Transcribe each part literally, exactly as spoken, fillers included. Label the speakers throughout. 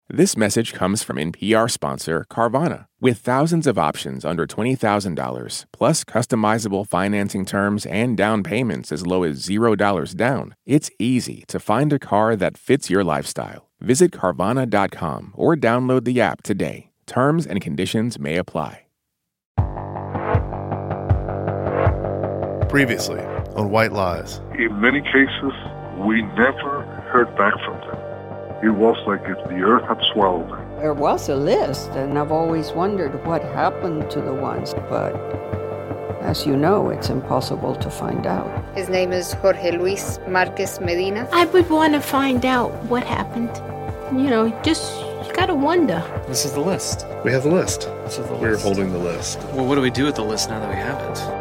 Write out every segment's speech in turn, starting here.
Speaker 1: This message comes from N P R sponsor Carvana. With thousands of options under twenty thousand dollars, plus customizable financing terms and down payments as low as zero dollars down, it's easy to find a car that fits your lifestyle. Visit Carvana dot com or download the app today. Terms and conditions may apply.
Speaker 2: Previously on White Lies.
Speaker 3: In many cases, we never heard back from them. It was like if the earth had swallowed them.
Speaker 4: There was a list, and I've always wondered what happened to the ones, but as you know, it's impossible to find out.
Speaker 5: His name is Jorge Luis Marquez Medina.
Speaker 6: I would want to find out what happened. You know, just you gotta wonder.
Speaker 7: This is the list.
Speaker 2: We have the list.
Speaker 7: This is the list.
Speaker 2: We're holding the list.
Speaker 7: Well, what do we do with the list now that we have it?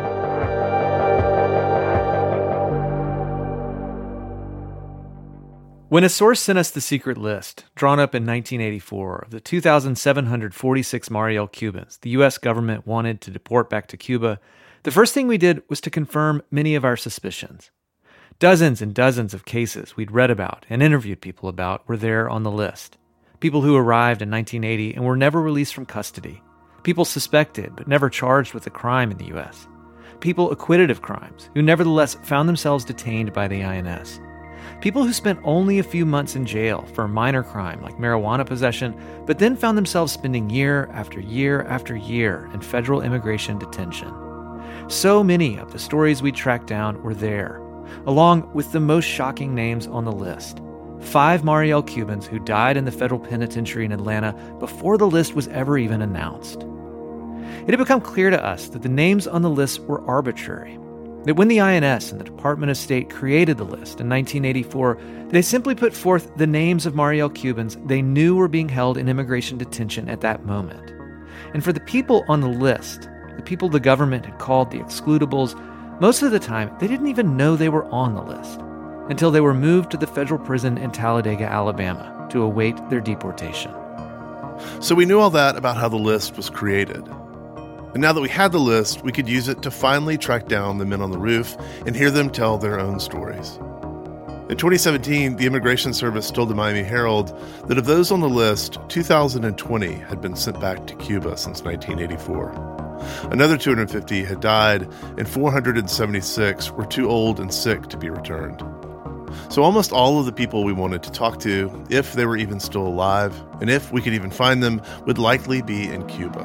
Speaker 8: When a source sent us the secret list, drawn up in nineteen eighty-four, of the two thousand seven hundred forty-six Mariel Cubans the U S government wanted to deport back to Cuba, the first thing we did was to confirm many of our suspicions. Dozens and dozens of cases we'd read about and interviewed people about were there on the list. People who arrived in nineteen eighty and were never released from custody. People suspected but never charged with a crime in the U S. People acquitted of crimes who nevertheless found themselves detained by the I N S. People who spent only a few months in jail for a minor crime like marijuana possession, but then found themselves spending year after year after year in federal immigration detention. So many of the stories we tracked down were there, along with the most shocking names on the list. Five Mariel Cubans who died in the federal penitentiary in Atlanta before the list was ever even announced. It had become clear to us that the names on the list were arbitrary. That when the I N S and the Department of State created the list in nineteen eighty-four, they simply put forth the names of Mariel Cubans they knew were being held in immigration detention at that moment. And for the people on the list, the people the government had called the excludables, most of the time they didn't even know they were on the list until they were moved to the federal prison in Talladega, Alabama, to await their deportation.
Speaker 2: So we knew all that about how the list was created. And now that we had the list, we could use it to finally track down the men on the roof and hear them tell their own stories. In twenty seventeen, the Immigration Service told the Miami Herald that of those on the list, two thousand twenty had been sent back to Cuba since nineteen eighty-four. Another two hundred fifty had died, and four hundred seventy-six were too old and sick to be returned. So almost all of the people we wanted to talk to, if they were even still alive, and if we could even find them, would likely be in Cuba.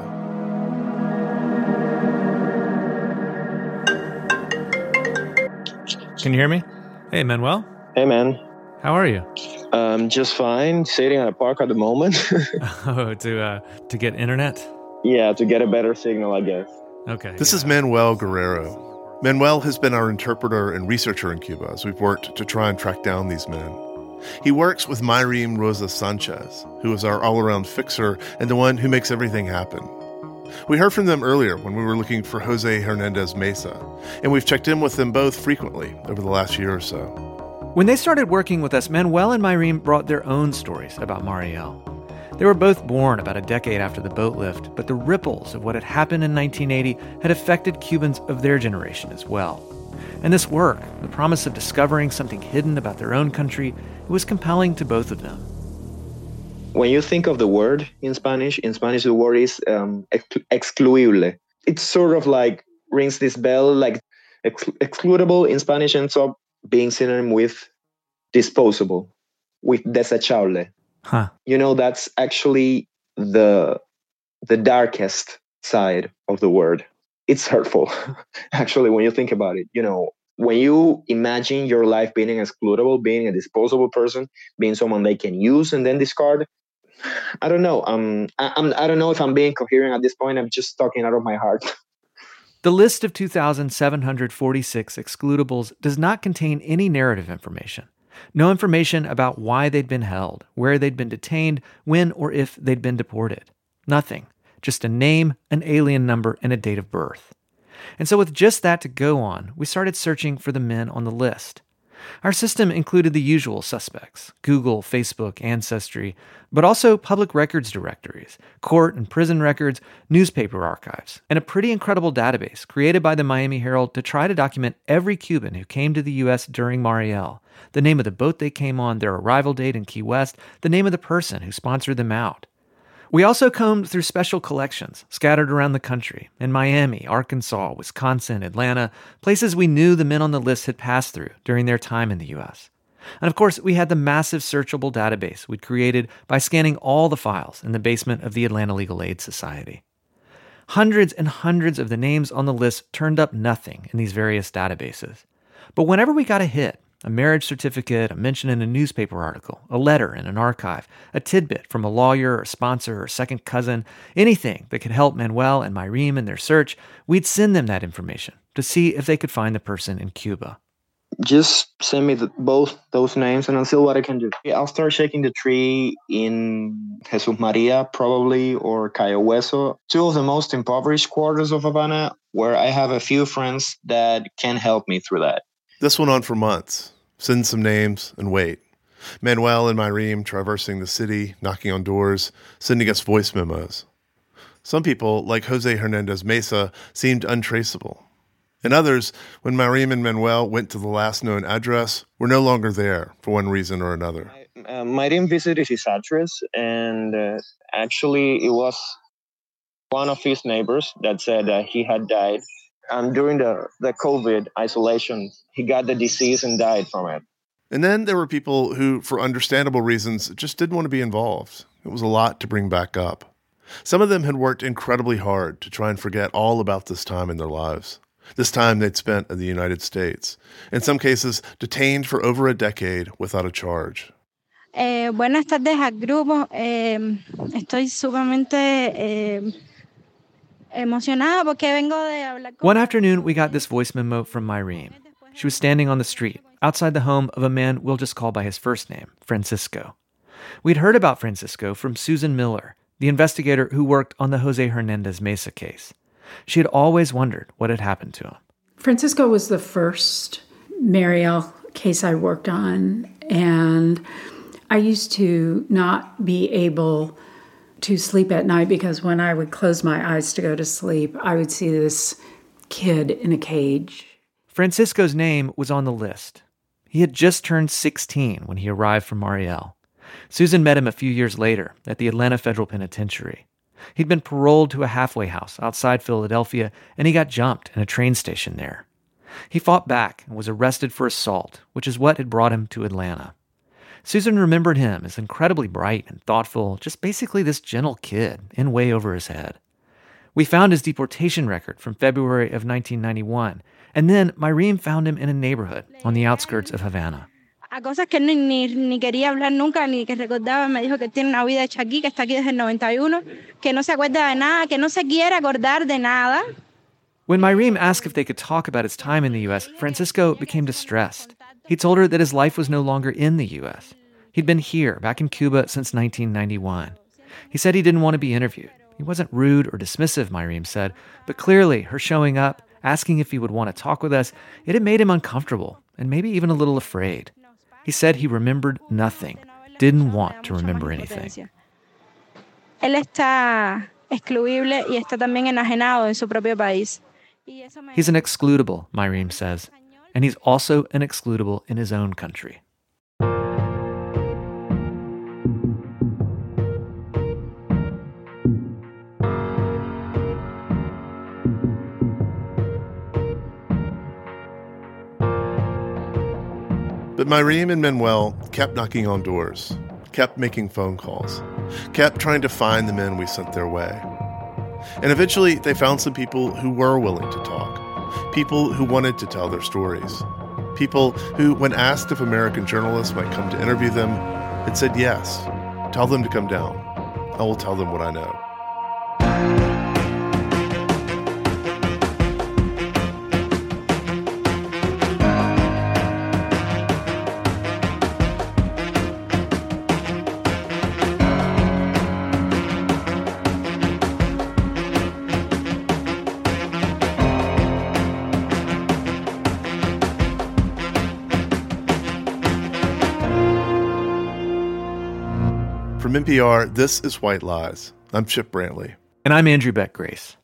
Speaker 8: Can you hear me? Hey, Manuel.
Speaker 9: Hey, man.
Speaker 8: How are you?
Speaker 9: Um, just fine. Sitting at a park at the moment.
Speaker 8: oh, to uh, to get internet?
Speaker 9: Yeah, to get a better signal, I guess.
Speaker 8: Okay.
Speaker 2: This yeah. is Manuel Guerrero. Manuel has been our interpreter and researcher in Cuba as we've worked to try and track down these men. He works with Mayrim Rosa Sanchez, who is our all-around fixer and the one who makes everything happen. We heard from them earlier when we were looking for Jose Hernandez Mesa, and we've checked in with them both frequently over the last year or so.
Speaker 8: When they started working with us, Manuel and Mayrim brought their own stories about Mariel. They were both born about a decade after the boat lift, but the ripples of what had happened in nineteen eighty had affected Cubans of their generation as well. And this work, the promise of discovering something hidden about their own country, it was compelling to both of them.
Speaker 9: When you think of the word in Spanish, in Spanish the word is um, excluible. It sort of like rings this bell, like ex- excludable in Spanish ends up being synonym with disposable, with desechable.
Speaker 8: Huh.
Speaker 9: You know, that's actually the the darkest side of the word. It's hurtful, actually, when you think about it. You know, when you imagine your life being excludable, being a disposable person, being someone they can use and then discard, I don't know. Um, I, I'm, I don't know if I'm being coherent at this point. I'm just talking out of my heart.
Speaker 8: The list of two thousand seven hundred forty-six excludables does not contain any narrative information. No information about why they'd been held, where they'd been detained, when or if they'd been deported. Nothing. Just a name, an alien number, and a date of birth. And so with just that to go on, we started searching for the men on the list. Our system included the usual suspects, Google, Facebook, Ancestry, but also public records directories, court and prison records, newspaper archives, and a pretty incredible database created by the Miami Herald to try to document every Cuban who came to the U S during Mariel, the name of the boat they came on, their arrival date in Key West, the name of the person who sponsored them out. We also combed through special collections scattered around the country, in Miami, Arkansas, Wisconsin, Atlanta, places we knew the men on the list had passed through during their time in the U S. And of course, we had the massive searchable database we'd created by scanning all the files in the basement of the Atlanta Legal Aid Society. Hundreds and hundreds of the names on the list turned up nothing in these various databases. But whenever we got a hit, a marriage certificate, a mention in a newspaper article, a letter in an archive, a tidbit from a lawyer or sponsor or second cousin, anything that could help Manuel and Mayrim in their search, we'd send them that information to see if they could find the person in Cuba.
Speaker 9: Just send me the, both those names and I'll see what I can do. I'll start shaking the tree in Jesus Maria, probably, or Cayo Hueso, two of the most impoverished quarters of Havana, where I have a few friends that can help me through that.
Speaker 2: This went on for months. Send some names and wait. Manuel and Mayrim traversing the city, knocking on doors, sending us voice memos. Some people, like Jose Hernandez Mesa, seemed untraceable. And others, when Mayrim and Manuel went to the last known address, were no longer there for one reason or another.
Speaker 9: Uh, Mayrim visited his address, and uh, actually it was one of his neighbors that said uh, he had died. Um, during the, the COVID isolation, he got the disease and died from it.
Speaker 2: And then there were people who, for understandable reasons, just didn't want to be involved. It was a lot to bring back up. Some of them had worked incredibly hard to try and forget all about this time in their lives, this time they'd spent in the United States, in some cases detained for over a decade without a charge.
Speaker 10: Eh, buenas tardes al grupo. Eh, estoy sumamente... Eh,
Speaker 8: One afternoon, we got this voice memo from Mayrim. She was standing on the street, outside the home of a man we'll just call by his first name, Francisco. We'd heard about Francisco from Susan Miller, the investigator who worked on the Jose Hernandez Mesa case. She had always wondered what had happened to him.
Speaker 11: Francisco was the first Mariel case I worked on, and I used to not be able to sleep at night because when I would close my eyes to go to sleep, I would see this kid in a cage.
Speaker 8: Francisco's name was on the list. He had just turned sixteen when he arrived from Mariel. Susan met him a few years later at the Atlanta Federal Penitentiary. He'd been paroled to a halfway house outside Philadelphia, and he got jumped in a train station there. He fought back and was arrested for assault, which is what had brought him to Atlanta. Susan remembered him as incredibly bright and thoughtful, just basically this gentle kid in way over his head. We found his deportation record from February of nineteen ninety-one, and then Mayrim found him in a neighborhood on the outskirts of Havana.
Speaker 10: A cosas que ni, ni, ni quería hablar nunca, ni que recordaba, me dijo que tiene una vida hecha aquí, que está aquí desde el noventa y uno, que no se acuerda de nada, que no se quiere acordar de nada.
Speaker 8: When Mayrim asked if they could talk about his time in the U S, Francisco became distressed. He told her that his life was no longer in the U S. He'd been here, back in Cuba, since nineteen ninety-one. He said he didn't want to be interviewed. He wasn't rude or dismissive, Mayrim said, but clearly her showing up, asking if he would want to talk with us, it had made him uncomfortable and maybe even a little afraid. He said he remembered nothing, didn't want to remember anything.
Speaker 10: Él está excluible y está también enajenado en su propio país.
Speaker 8: He's an excludable, Mayrim says, and he's also an excludable in his own country.
Speaker 2: But Mayrim and Manuel kept knocking on doors, kept making phone calls, kept trying to find the men we sent their way. And eventually, they found some people who were willing to talk, people who wanted to tell their stories, people who, when asked if American journalists might come to interview them, had said yes. Tell them to come down. I will tell them what I know. N P R, this is White Lies. I'm Chip Brantley.
Speaker 8: And I'm Andrew Beck Grace.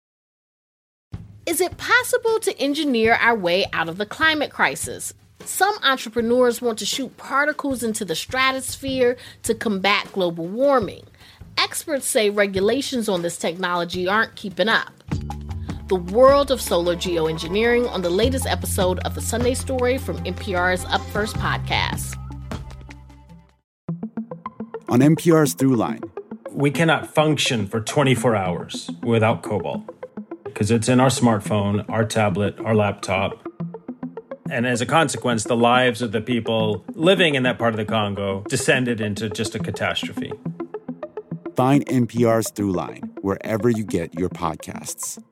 Speaker 12: Is it possible to engineer our way out of the climate crisis? Some entrepreneurs want to shoot particles into the stratosphere to combat global warming. Experts say regulations on this technology aren't keeping up. The world of solar geoengineering on the latest episode of The Sunday Story from N P R's Up First podcast.
Speaker 13: On N P R's Throughline.
Speaker 14: We cannot function for twenty-four hours without cobalt because it's in our smartphone, our tablet, our laptop. And as a consequence, the lives of the people living in that part of the Congo descended into just a catastrophe.
Speaker 13: Find N P R's Throughline wherever you get your podcasts.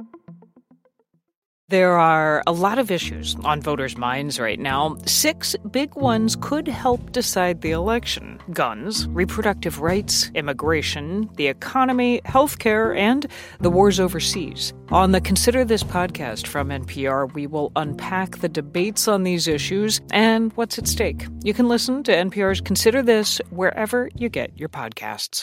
Speaker 15: There are a lot of issues on voters' minds right now. Six big ones could help decide the election: guns, reproductive rights, immigration, the economy, healthcare, and the wars overseas. On the Consider This podcast from N P R, we will unpack the debates on these issues and what's at stake. You can listen to N P R's Consider This wherever you get your podcasts.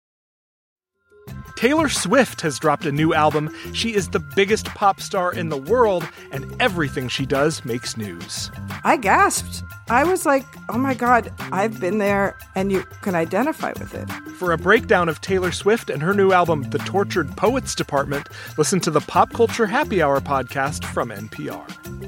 Speaker 16: Taylor Swift has dropped a new album. She is the biggest pop star in the world, and everything she does makes news.
Speaker 17: I gasped. I was like, oh my God, I've been there, and you can identify with it.
Speaker 16: For a breakdown of Taylor Swift and her new album, The Tortured Poets Department, listen to the Pop Culture Happy Hour podcast from N P R.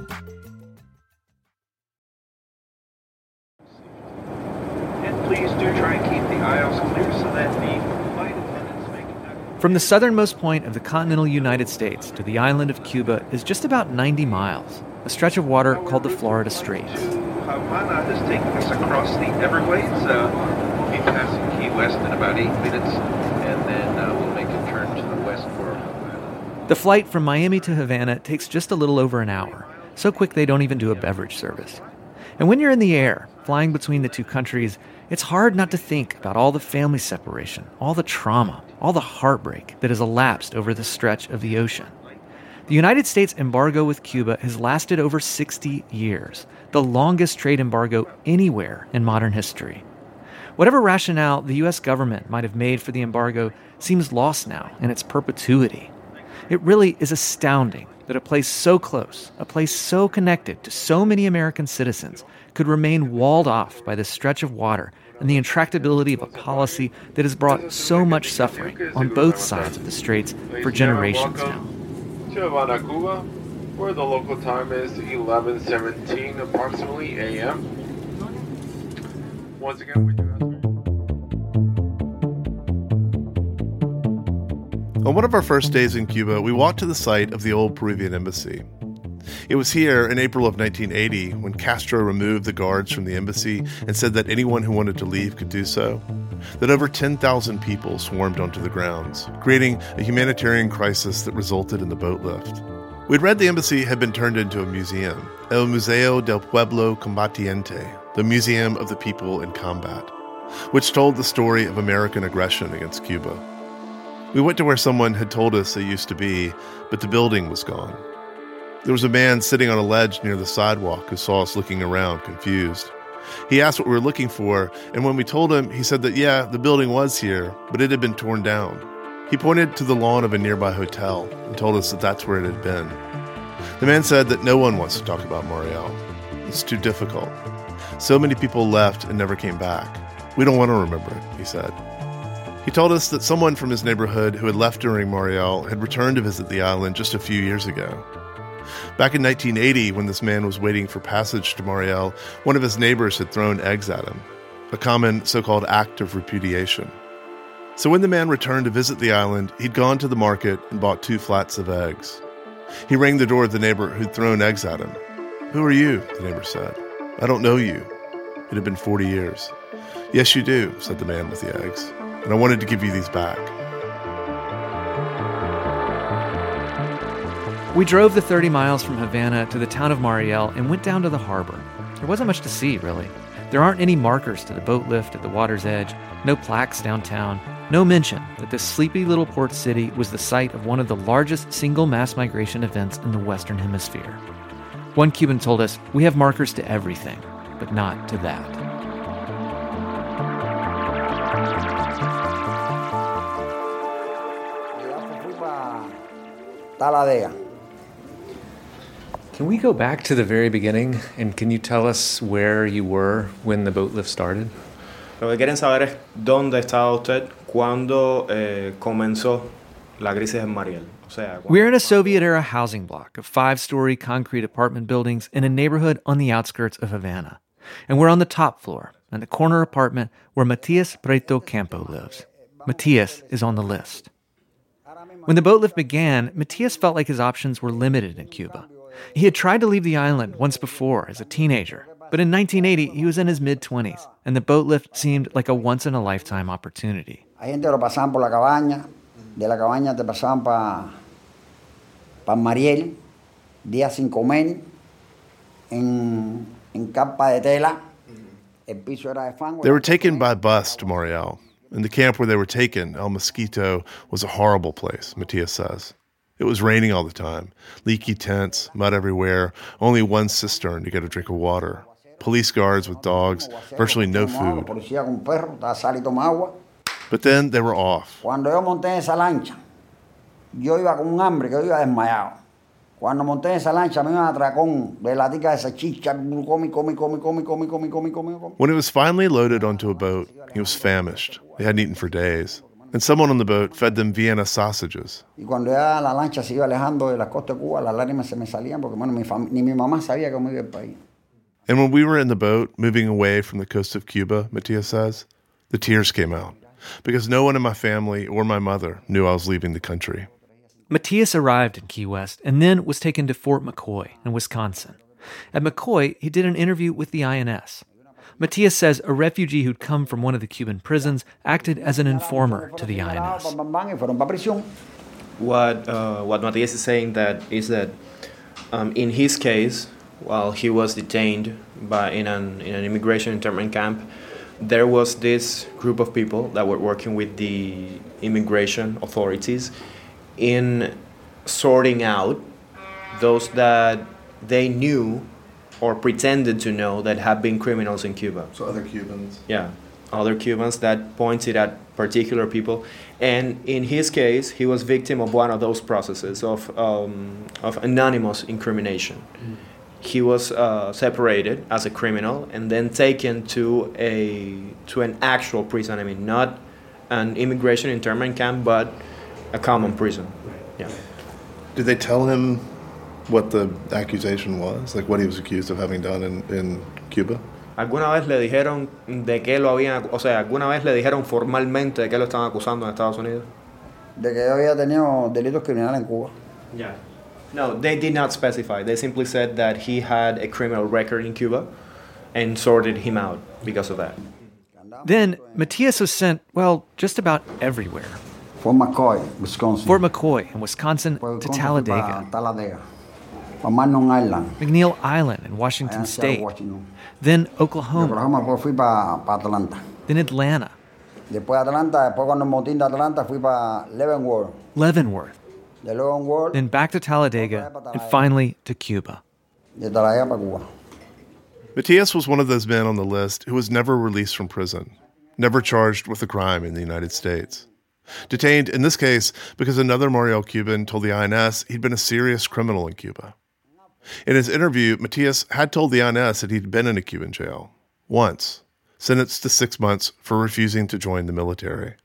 Speaker 18: And please do try and keep the aisles clear so that the
Speaker 8: From the southernmost point of the continental United States to the island of Cuba is just about ninety miles, a stretch of water called the Florida Straits.
Speaker 18: Havana is taking us across the Everglades. Uh, we'll be passing Key West in about eight minutes, and then uh, we'll make a turn to the west for Havana.
Speaker 8: The flight from Miami to Havana takes just a little over an hour, so quick they don't even do a beverage service. And when you're in the air, flying between the two countries, it's hard not to think about all the family separation, all the trauma, all the heartbreak that has elapsed over this stretch of the ocean. The United States embargo with Cuba has lasted over sixty years, the longest trade embargo anywhere in modern history. Whatever rationale the U S government might have made for the embargo seems lost now in its perpetuity. It really is astounding that a place so close, a place so connected to so many American citizens, could remain walled off by this stretch of water and the intractability of a policy that has brought so much suffering on both sides of the straits for generations now.
Speaker 19: To Havana, Cuba, where the local time is eleven seventeen approximately a m. Once again, we do have...
Speaker 2: On one of our first days in Cuba, we walked to the site of the old Peruvian embassy. It was here in April of nineteen eighty when Castro removed the guards from the embassy and said that anyone who wanted to leave could do so, that over ten thousand people swarmed onto the grounds, creating a humanitarian crisis that resulted in the boat lift. We'd read the embassy had been turned into a museum, El Museo del Pueblo Combatiente, the Museum of the People in Combat, which told the story of American aggression against Cuba. We went to where someone had told us it used to be, but the building was gone. There was a man sitting on a ledge near the sidewalk who saw us looking around, confused. He asked what we were looking for, and when we told him, he said that, yeah, the building was here, but it had been torn down. He pointed to the lawn of a nearby hotel and told us that that's where it had been. The man said that no one wants to talk about Mariel. It's too difficult. So many people left and never came back. We don't want to remember it, he said. He told us that someone from his neighborhood who had left during Mariel had returned to visit the island just a few years ago. Back in nineteen eighty, when this man was waiting for passage to Mariel, one of his neighbors had thrown eggs at him, a common so-called act of repudiation. So when the man returned to visit the island, he'd gone to the market and bought two flats of eggs. He rang the door of the neighbor who'd thrown eggs at him. "Who are you?" the neighbor said. "I don't know you." It had been forty years. "Yes, you do," said the man with the eggs, "and I wanted to give you these back."
Speaker 8: We drove the thirty miles from Havana to the town of Mariel and went down to the harbor. There wasn't much to see, really. There aren't any markers to the boat lift at the water's edge, no plaques downtown, no mention that this sleepy little port city was the site of one of the largest single mass migration events in the Western Hemisphere. One Cuban told us, "We have markers to everything, but not to that."
Speaker 20: Taladega.
Speaker 8: Can we go back to the very beginning, and can you tell us where you were when the boat lift started?
Speaker 21: Lo que quieren saber es dónde estaba usted cuando eh, comenzó la crisis en Mariel. O sea,
Speaker 8: We're in a Soviet-era housing block of five-story concrete apartment buildings in a neighborhood on the outskirts of Havana. And we're on the top floor, in a corner apartment where Matias Prieto Campo lives. Matias is on the list. When the boat lift began, Matias felt like his options were limited in Cuba. He had tried to leave the island once before as a teenager, but in nineteen eighty, he was in his mid-twenties, and the boat lift seemed like a once-in-a-lifetime opportunity.
Speaker 20: Hay gente que lo pasaban por la cabaña, de la cabaña te pasaban para pa Mariel, días sin comer, en, en capa de tela, el piso era de fango.
Speaker 2: They were taken by bus to Mariel. And the camp where they were taken, El Mosquito, was a horrible place, Matias says. It was raining all the time, leaky tents, mud everywhere, only one cistern to get a drink of water, police guards with dogs, virtually no food. But then they were off.
Speaker 20: Cuando yo monté en esa lancha, yo iba con un hambre que yo iba desmayado. Cuando monté en esa lancha me iba a traer con velatica de salchicha, come, come, come, come, come, come, come, come.
Speaker 2: When it was finally loaded onto a boat, he was famished. They hadn't eaten for days. And someone on the boat fed them Vienna sausages.
Speaker 20: Y cuando ya la lancha se iba alejando de la costa de Cuba, las lágrimas se me salían porque bueno, mi fam- ni mi mamá sabía cómo iba el país.
Speaker 2: And when we were in the boat, moving away from the coast of Cuba, Matias says, the tears came out because no one in my family or my mother knew I was leaving the country.
Speaker 8: Matias arrived in Key West and then was taken to Fort McCoy in Wisconsin. At McCoy, he did an interview with the I N S. Matias says a refugee who'd come from one of the Cuban prisons acted as an informer to the I N S.
Speaker 21: What uh, what Matias is saying that is that um, in his case, while he was detained by in an in an immigration internment camp, there was this group of people that were working with the immigration authorities in sorting out those that they knew or pretended to know that had been criminals in Cuba.
Speaker 2: So other Cubans?
Speaker 21: Yeah, other Cubans that pointed at particular people. And in his case, he was victim of one of those processes of um, of anonymous incrimination. Mm. He was uh, separated as a criminal and then taken to a to an actual prison. I mean, not an immigration internment camp, but a common prison. Yeah.
Speaker 2: Did they tell him what the accusation was, like what he was accused of having done in, in Cuba?
Speaker 21: ¿Alguna vez le dijeron de qué lo habían, o sea, alguna vez le dijeron formalmente de qué lo estaban acusando en Estados Unidos?
Speaker 20: De que yo había tenido delitos criminales en Cuba.
Speaker 21: Yeah. No, they did not specify. They simply said that he had a criminal record in Cuba and sorted him out because of that.
Speaker 8: Then Matias was sent, well, just about everywhere.
Speaker 20: Fort McCoy, Wisconsin.
Speaker 8: Fort McCoy in Wisconsin to Talladega.
Speaker 20: Talladega. Magnon Island.
Speaker 8: McNeil Island in Washington State. Then Oklahoma.
Speaker 20: Oklahoma, fui para pa Atlanta.
Speaker 8: Then Atlanta.
Speaker 20: Después Atlanta, después cuando me motín de Atlanta fui para Leavenworth.
Speaker 8: Leavenworth.
Speaker 20: De Leavenworth.
Speaker 8: Then back to Talladega, and finally to Cuba.
Speaker 20: De Talladega para Cuba.
Speaker 2: Matias was one of those men on the list who was never released from prison, never charged with a crime in the United States. Detained, in this case, because another Mariel Cuban told the I N S he'd been a serious criminal in Cuba. In his interview, Matias had told the I N S that he'd been in a Cuban jail, once, sentenced to six months for refusing to join the military.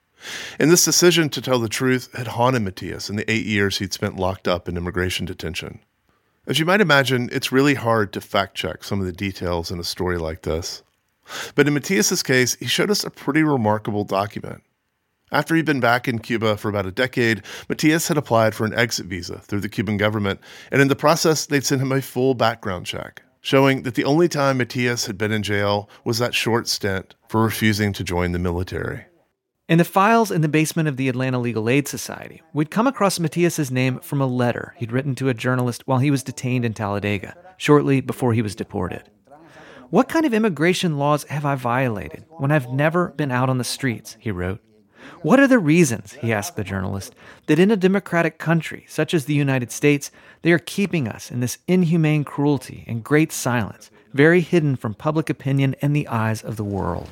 Speaker 2: And this decision to tell the truth had haunted Matias in the eight years he'd spent locked up in immigration detention. As you might imagine, it's really hard to fact-check some of the details in a story like this. But in Matias's case, he showed us a pretty remarkable document. After he'd been back in Cuba for about a decade, Matias had applied for an exit visa through the Cuban government, and in the process, they'd sent him a full background check, showing that the only time Matias had been in jail was that short stint for refusing to join the military.
Speaker 8: In the files in the basement of the Atlanta Legal Aid Society, we'd come across Matias's name from a letter he'd written to a journalist while he was detained in Talladega, shortly before he was deported. What kind of immigration laws have I violated when I've never been out on the streets, he wrote. What are the reasons, he asked the journalist, that in a democratic country such as the United States, they are keeping us in this inhumane cruelty and great silence, very hidden from public opinion and the eyes of the world?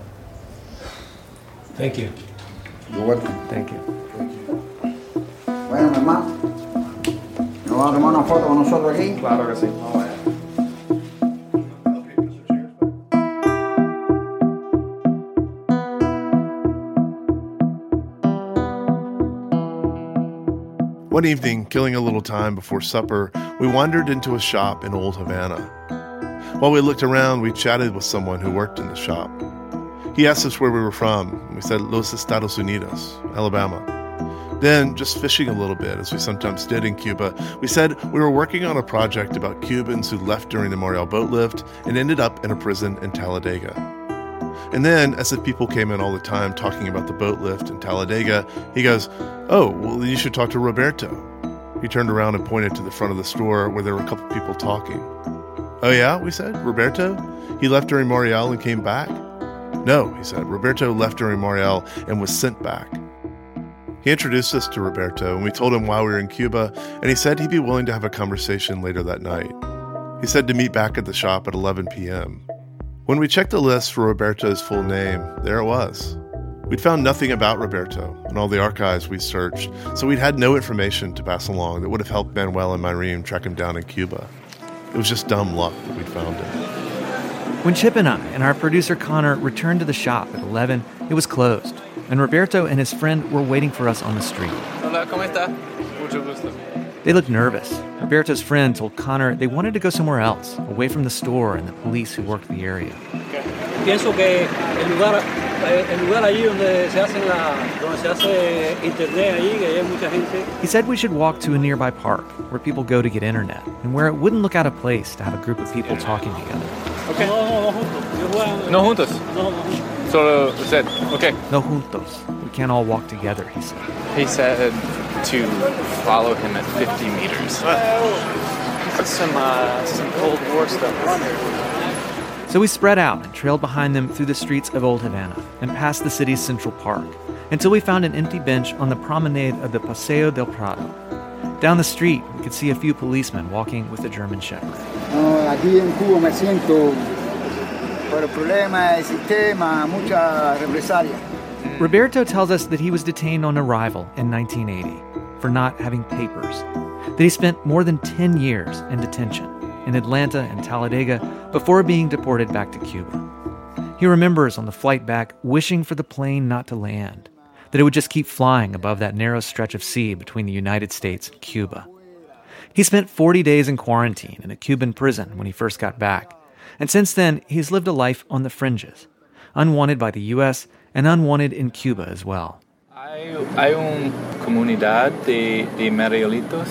Speaker 21: Thank you.
Speaker 20: You're welcome.
Speaker 8: Thank you.
Speaker 20: Bueno, mi hermano, ¿nos vamos a tomar una foto con nosotros aquí?
Speaker 21: Claro que sí. Vamos allá.
Speaker 2: One evening, killing a little time before supper, we wandered into a shop in Old Havana. While we looked around, we chatted with someone who worked in the shop. He asked us where we were from. We said, Los Estados Unidos, Alabama. Then, just fishing a little bit, as we sometimes did in Cuba, we said we were working on a project about Cubans who left during the Mariel boat lift and ended up in a prison in Talladega. And then, as if people came in all the time talking about the boat lift in Talladega, he goes, oh, well, then you should talk to Roberto. He turned around and pointed to the front of the store where there were a couple people talking. Oh yeah, we said, Roberto? He left during Mariel and came back? No, he said, Roberto left during Mariel and was sent back. He introduced us to Roberto, and we told him why we were in Cuba, and he said he'd be willing to have a conversation later that night. He said to meet back at the shop at eleven p.m. When we checked the list for Roberto's full name, there it was. We'd found nothing about Roberto in all the archives we searched, so we'd had no information to pass along that would have helped Manuel and Myrene track him down in Cuba. It was just dumb luck that we'd found him.
Speaker 8: When Chip and I and our producer Connor returned to the shop at eleven, it was closed, and Roberto and his friend were waiting for us on the street.
Speaker 1: Hola, ¿cómo está? Mucho gusto.
Speaker 8: They looked nervous. Roberto's friend told Connor they wanted to go somewhere else, away from the store and the police who worked the area.
Speaker 22: Pienso que el lugar, el lugar allí donde se hace la, donde se hace internet allí, que hay mucha gente.
Speaker 8: He said we should walk to a nearby park where people go to get internet and where it wouldn't look out of place to have a group of people talking together.
Speaker 1: Okay.
Speaker 22: No, no, juntos.
Speaker 1: No juntos.
Speaker 22: No, no.
Speaker 1: Solo usted. Okay.
Speaker 8: No juntos. We can't all walk together, he said.
Speaker 1: He said to follow him at fifty meters.
Speaker 22: That's some, uh, some Cold War stuff.
Speaker 8: So we spread out and trailed behind them through the streets of Old Havana and past the city's Central Park until we found an empty bench on the promenade of the Paseo del Prado. Down the street, we could see a few policemen walking with a German Shepherd.
Speaker 20: No, aquí en Cuba me siento por el problema del sistema, mucha represalia.
Speaker 8: Roberto tells us that he was detained on arrival in nineteen eighty for not having papers, that he spent more than ten years in detention in Atlanta and Talladega before being deported back to Cuba. He remembers on the flight back wishing for the plane not to land, that it would just keep flying above that narrow stretch of sea between the United States and Cuba. He spent forty days in quarantine in a Cuban prison when he first got back, and since then he's lived a life on the fringes, unwanted by the U S and unwanted in Cuba as well.
Speaker 1: Hay, hay una comunidad de, de Marielitos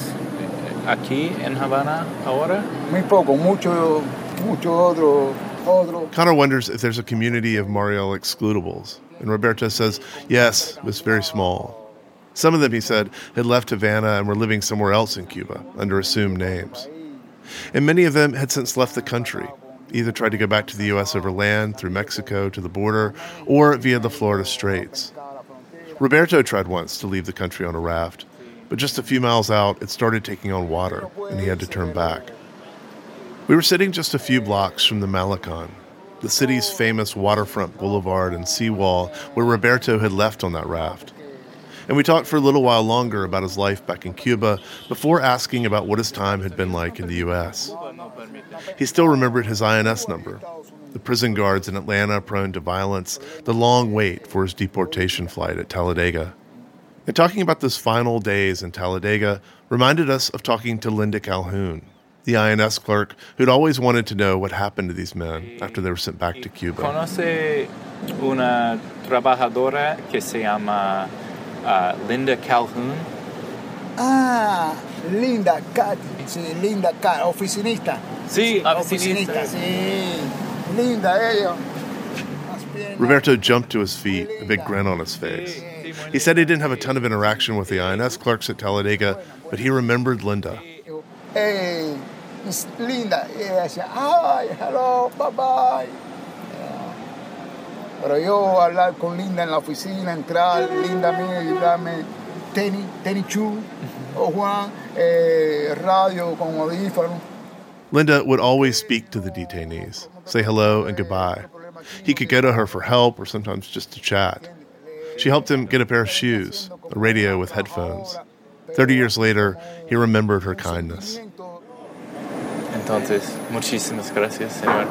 Speaker 1: aquí en Havana ahora?
Speaker 20: Muy poco, mucho, mucho otro, otro.
Speaker 2: Connor wonders if there's a community of Mariel excludables, and Roberto says, yes, it was very small. Some of them, he said, had left Havana and were living somewhere else in Cuba under assumed names. And many of them had since left the country, either tried to go back to the U S over land, through Mexico to the border, or via the Florida Straits. Roberto tried once to leave the country on a raft, but just a few miles out, it started taking on water, and he had to turn back. We were sitting just a few blocks from the Malecon, the city's famous waterfront boulevard and seawall where Roberto had left on that raft. And we talked for a little while longer about his life back in Cuba before asking about what his time had been like in the U S. He still remembered his I N S number, the prison guards in Atlanta prone to violence, the long wait for his deportation flight at Talladega. And talking about those final days in Talladega reminded us of talking to Linda Calhoun, the I N S clerk who'd always wanted to know what happened to these men after they were sent back to Cuba.
Speaker 1: Conoce una trabajadora que se llama uh, Linda Calhoun?
Speaker 20: Ah, Linda Cat, sí, Linda Cat, oficinista.
Speaker 1: Sí,
Speaker 20: oficinista, sí. Linda ella.
Speaker 2: Roberto jumped to his feet, a big grin on his face. He said he didn't have a ton of interaction with the I N S clerks at Talladega, but he remembered Linda.
Speaker 20: Hey, Miss Linda. Ella decía, hi, hello, bye-bye. Pero yo hablar con Linda en la oficina, entrar, Linda mía, y darme tenis, tenis chu, o Juan, eh, radio con audífono.
Speaker 2: Linda would always speak to the detainees, say hello and goodbye. He could go to her for help or sometimes just to chat. She helped him get a pair of shoes, a radio with headphones. Thirty years later, he remembered her kindness.
Speaker 1: Entonces, muchísimas gracias, señor.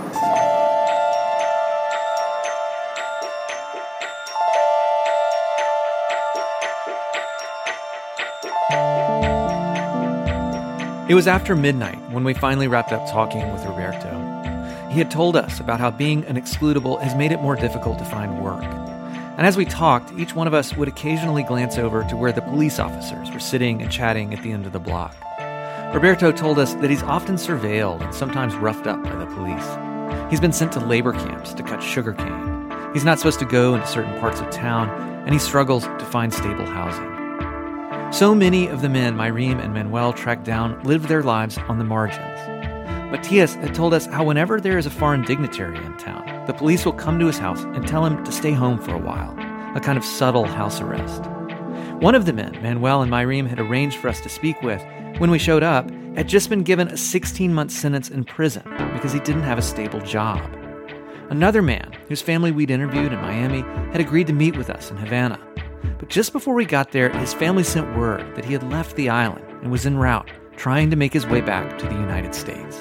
Speaker 8: It was after midnight when we finally wrapped up talking with Roberto. He had told us about how being an excludable has made it more difficult to find work. And as we talked, each one of us would occasionally glance over to where the police officers were sitting and chatting at the end of the block. Roberto told us that he's often surveilled and sometimes roughed up by the police. He's been sent to labor camps to cut sugarcane. He's not supposed to go into certain parts of town, and he struggles to find stable housing. So many of the men Mayrim and Manuel tracked down lived their lives on the margins. Matias had told us how whenever there is a foreign dignitary in town, the police will come to his house and tell him to stay home for a while, a kind of subtle house arrest. One of the men Manuel and Mayrim had arranged for us to speak with, when we showed up, had just been given a sixteen-month sentence in prison because he didn't have a stable job. Another man, whose family we'd interviewed in Miami, had agreed to meet with us in Havana. But just before we got there, his family sent word that he had left the island and was en route, trying to make his way back to the United States.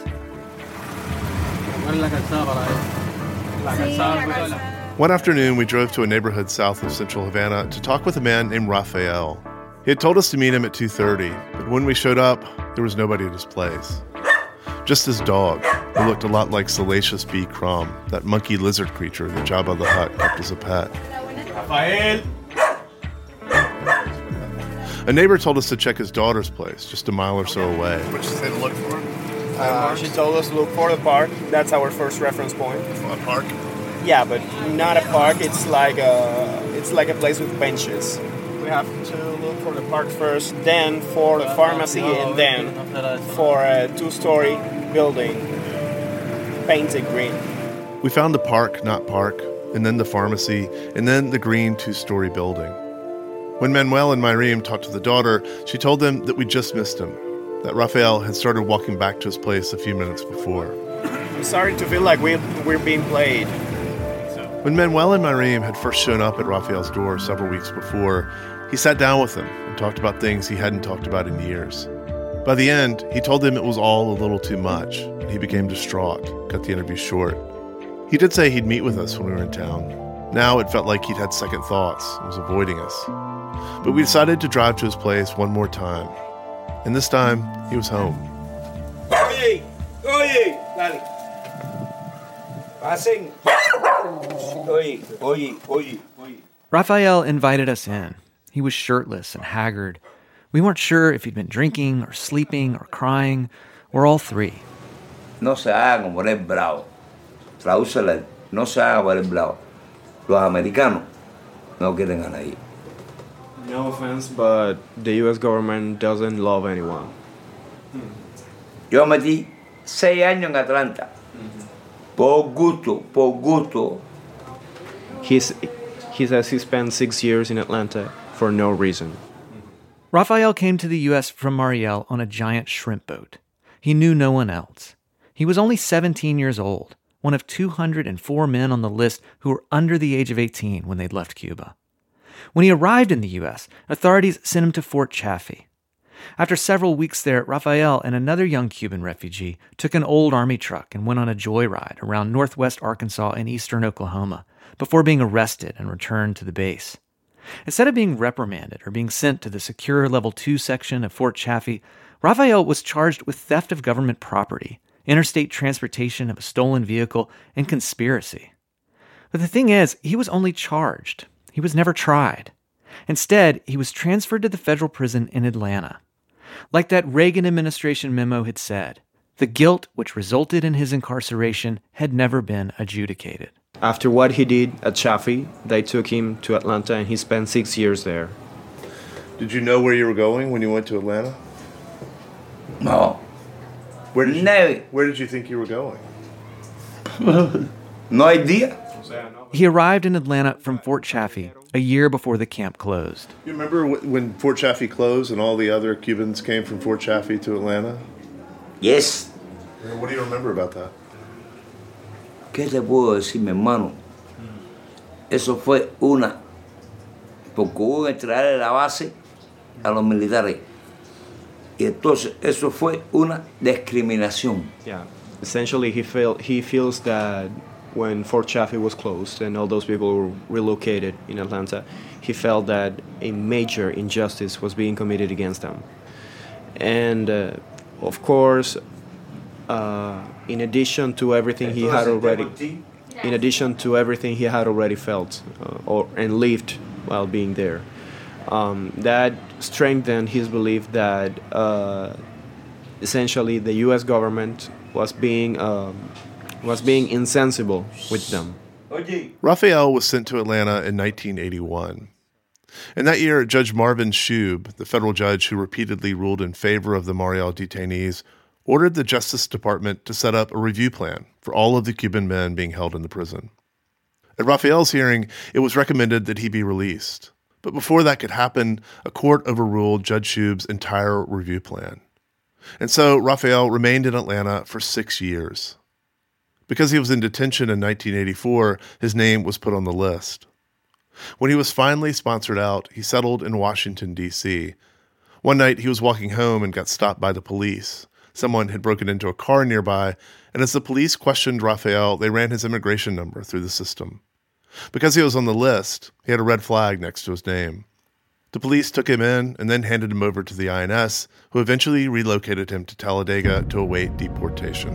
Speaker 2: One afternoon, we drove to a neighborhood south of central Havana to talk with a man named Rafael. He had told us to meet him at two thirty, but when we showed up, there was nobody at his place. Just his dog, who looked a lot like Salacious B. Crumb, that monkey lizard creature that Jabba the Hutt kept as a pet.
Speaker 3: Rafael!
Speaker 2: A neighbor told us to check his daughter's place, just a mile or so away.
Speaker 3: What did she say to look for?
Speaker 4: Uh, she told us to look for the park. That's our first reference point.
Speaker 3: A park?
Speaker 4: Yeah, but not a park. It's like a, it's like a place with benches. We have to look for the park first, then for the pharmacy, and then for a two-story building painted green.
Speaker 2: We found the park, not park, and then the pharmacy, and then the green two-story building. When Manuel and Mayrim talked to the daughter, she told them that we just missed him, that Rafael had started walking back to his place a few minutes before.
Speaker 4: I'm sorry to feel like we're, we're being played.
Speaker 2: When Manuel and Mayrim had first shown up at Rafael's door several weeks before, he sat down with them and talked about things he hadn't talked about in years. By the end, he told them it was all a little too much, and he became distraught, cut the interview short. He did say he'd meet with us when we were in town. Now it felt like he'd had second thoughts and was avoiding us. But we decided to drive to his place one more time. And this time, he was home.
Speaker 4: Oye! Oye! Dale. Pasen. Oye, oye, oye, oye.
Speaker 8: Rafael invited us in. He was shirtless and haggard. We weren't sure if he'd been drinking or sleeping or crying, or all three.
Speaker 23: No se haga como eres bravo. Tradúcele, no se haga como eres bravo. Los americanos no quieren a nadie.
Speaker 21: No offense, but the U S government doesn't love anyone.
Speaker 23: Yo metí seis años en Atlanta. Por gusto, por gusto.
Speaker 21: He's, he says he spent six years in Atlanta for no reason.
Speaker 8: Rafael came to the U S from Mariel on a giant shrimp boat. He knew no one else. He was only seventeen years old, one of two hundred four men on the list who were under the age of eighteen when they'd left Cuba. When he arrived in the U S, authorities sent him to Fort Chaffee. After several weeks there, Rafael and another young Cuban refugee took an old army truck and went on a joyride around northwest Arkansas and eastern Oklahoma before being arrested and returned to the base. Instead of being reprimanded or being sent to the secure Level two section of Fort Chaffee, Rafael was charged with theft of government property, interstate transportation of a stolen vehicle, and conspiracy. But the thing is, he was only charged. He was never tried. Instead, he was transferred to the federal prison in Atlanta. Like that Reagan administration memo had said, the guilt which resulted in his incarceration had never been adjudicated.
Speaker 21: After what he did at Chaffee, they took him to Atlanta and he spent six years there.
Speaker 2: Did you know where you were going when you went to Atlanta?
Speaker 23: No.
Speaker 2: Where did you,
Speaker 23: Never.
Speaker 2: Where did you think you were going?
Speaker 23: No idea.
Speaker 8: He arrived in Atlanta from Fort Chaffee a year before the camp closed.
Speaker 2: You remember when Fort Chaffee closed and all the other Cubans came from Fort Chaffee to Atlanta?
Speaker 23: Yes.
Speaker 2: What do you remember about that?
Speaker 23: ¿Qué te puedo decir, mi hermano? Eso fue una, porque hubo que traerle la base a los militares. Y entonces eso fue una discriminación.
Speaker 21: Yeah, essentially he felt he feels that when Fort Chaffee was closed and all those people were relocated in Atlanta, he felt that a major injustice was being committed against them. And uh, of course, uh, in addition to everything he had already, in addition to everything he had already felt uh, or and lived while being there, um, that strengthened his belief that uh, essentially the U S government was being um, was being insensible with them.
Speaker 2: Rafael was sent to Atlanta in nineteen eighty-one. In that year, Judge Marvin Shube, the federal judge who repeatedly ruled in favor of the Mariel detainees, ordered the Justice Department to set up a review plan for all of the Cuban men being held in the prison. At Rafael's hearing, it was recommended that he be released. But before that could happen, a court overruled Judge Shube's entire review plan. And so Rafael remained in Atlanta for six years. Because he was in detention in nineteen eighty-four, his name was put on the list. When he was finally sponsored out, he settled in Washington, D C. One night, he was walking home and got stopped by the police. Someone had broken into a car nearby, and as the police questioned Rafael, they ran his immigration number through the system. Because he was on the list, he had a red flag next to his name. The police took him in and then handed him over to the I N S, who eventually relocated him to Talladega to await deportation.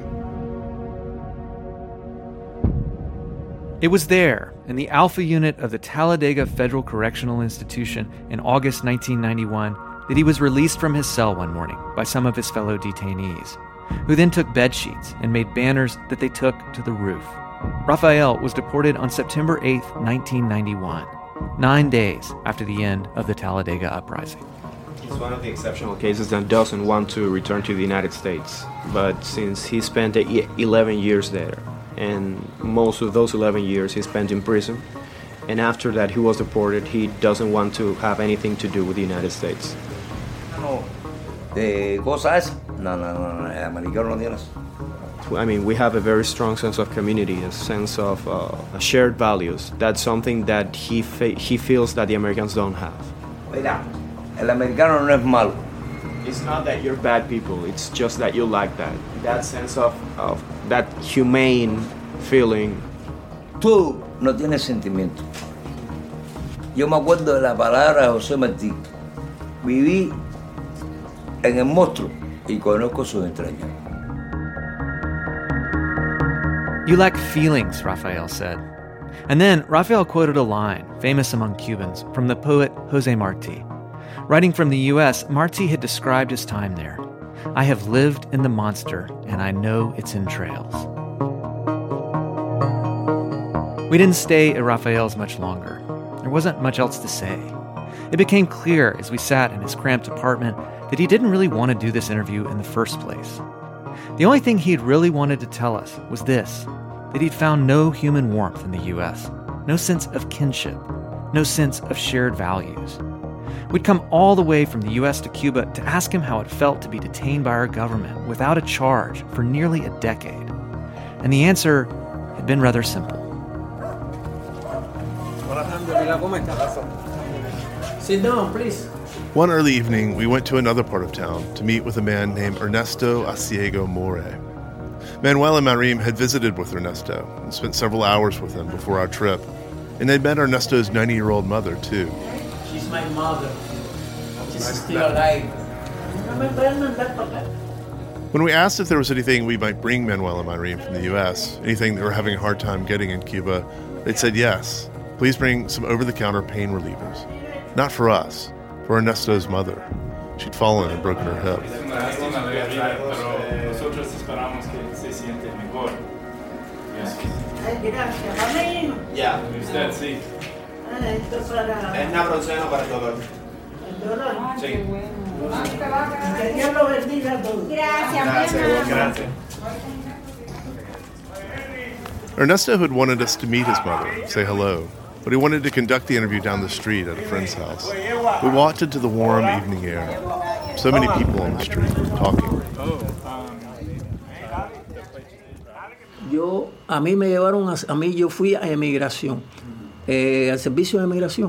Speaker 8: It was there, in the Alpha Unit of the Talladega Federal Correctional Institution in August nineteen ninety-one, that he was released from his cell one morning by some of his fellow detainees, who then took bed sheets and made banners that they took to the roof. Rafael was deported on September eighth, nineteen ninety-one, nine days after the end of the Talladega Uprising.
Speaker 21: He's one of the exceptional cases that doesn't want to return to the United States, but since he spent eleven years there, and most of those eleven years he spent in prison, and after that he was deported, he doesn't want to have anything to do with the United States.
Speaker 23: ¿De cosas? No, no, no, no, el americano no tiene eso.
Speaker 21: I mean, we have a very strong sense of community, a sense of uh, shared values. That's something that he fe- he feels that the Americans don't have.
Speaker 23: Mira, el americano no es malo.
Speaker 21: It's not that you're bad people, it's just that you like that. That sense of, of that humane feeling.
Speaker 23: Tú no tienes sentimiento. Yo me acuerdo de la palabra de José Martí. Viví en el monstruo y conozco sus entrañas.
Speaker 8: You lack feelings, Rafael said. And then Rafael quoted a line, famous among Cubans, from the poet José Martí. Writing from the U S, Martí had described his time there. I have lived in the monster, and I know its entrails. We didn't stay at Rafael's much longer. There wasn't much else to say. It became clear as we sat in his cramped apartment that he didn't really want to do this interview in the first place. The only thing he'd really wanted to tell us was this, that he'd found no human warmth in the U S, no sense of kinship, no sense of shared values. We'd come all the way from the U S to Cuba to ask him how it felt to be detained by our government without a charge for nearly a decade. And the answer had been rather simple.
Speaker 22: Sit down, please.
Speaker 2: One early evening, we went to another part of town to meet with a man named Ernesto Asiego More. Manuel and Marim had visited with Ernesto and spent several hours with him before our trip, and they'd met Ernesto's ninety-year-old mother, too.
Speaker 22: She's my mother. She's still alive.
Speaker 2: When we asked if there was anything we might bring Manuel and Marim from the U S, anything they were having a hard time getting in Cuba, they'd said yes. Please bring some over-the-counter pain relievers. Not for us, for Ernesto's mother. She'd fallen and broken her hip.
Speaker 4: Yeah. Usted, sí. Es naproxeno para el dolor. Sí.
Speaker 22: Que Dios lo bendiga a todos.
Speaker 4: Gracias. Gracias.
Speaker 2: Ernesto had wanted us to meet his mother, say hello, but he wanted to conduct the interview down the street at a friend's house. We walked into the warm evening air. So many people on the street, talking.
Speaker 22: Yo, a mí me llevaron, a, a mí yo fui a emigración, eh, al servicio de emigración,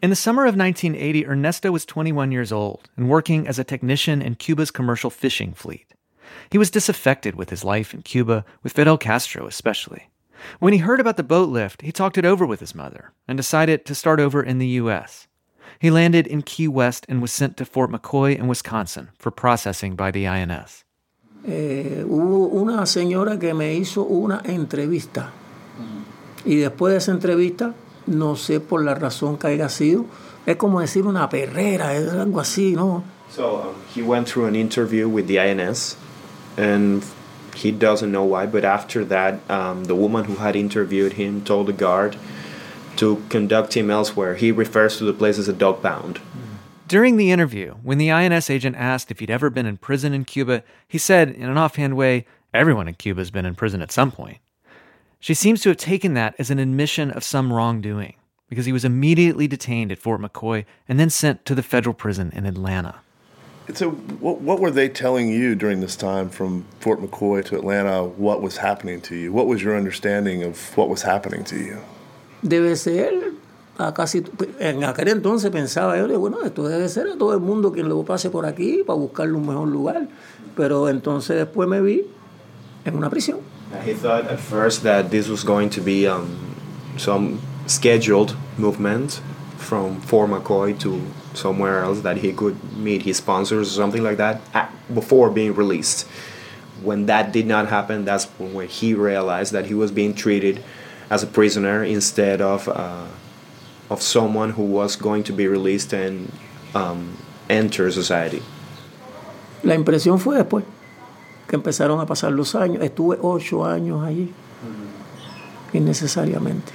Speaker 8: In the summer of nineteen eighty, Ernesto was twenty-one years old and working as a technician in Cuba's commercial fishing fleet. He was disaffected with his life in Cuba, with Fidel Castro especially. When he heard about the boat lift, he talked it over with his mother and decided to start over in the U S. He landed in Key West and was sent to Fort McCoy in Wisconsin for processing by the I N S.
Speaker 5: Eh, hubo una señora que me hizo una entrevista. Y después de esa entrevista, no sé por la razón que haya sido, es como decir una perrera, es algo así, ¿no?
Speaker 21: So um, he went through an interview with the I N S, and he doesn't know why, but after that, um, the woman who had interviewed him told the guard to conduct him elsewhere. He refers to the place as a dog pound.
Speaker 8: During the interview, when the I N S agent asked if he'd ever been in prison in Cuba, he said, in an offhand way, everyone in Cuba has been in prison at some point. She seems to have taken that as an admission of some wrongdoing, because he was immediately detained at Fort McCoy and then sent to the federal prison in Atlanta.
Speaker 2: So what, what were they telling you during this time from Fort McCoy to Atlanta? What was happening to you? What was your understanding of what was happening to you?
Speaker 5: Debe ser, a casi, en aquel entonces pensaba yo, bueno, esto debe ser a todo el mundo quien lo pase por aquí para buscarle un mejor lugar. Pero entonces después me vi en una prisión.
Speaker 21: He thought at first that this was going to be um, some scheduled movement from Fort McCoy to somewhere else that he could meet his sponsors or something like that before being released. When that did not happen, that's when he realized that he was being treated as a prisoner instead of uh, of someone who was going to be released and um, enter society.
Speaker 5: La impresión fue después que empezaron a pasar los años. Estuve ocho años allí, innecesariamente.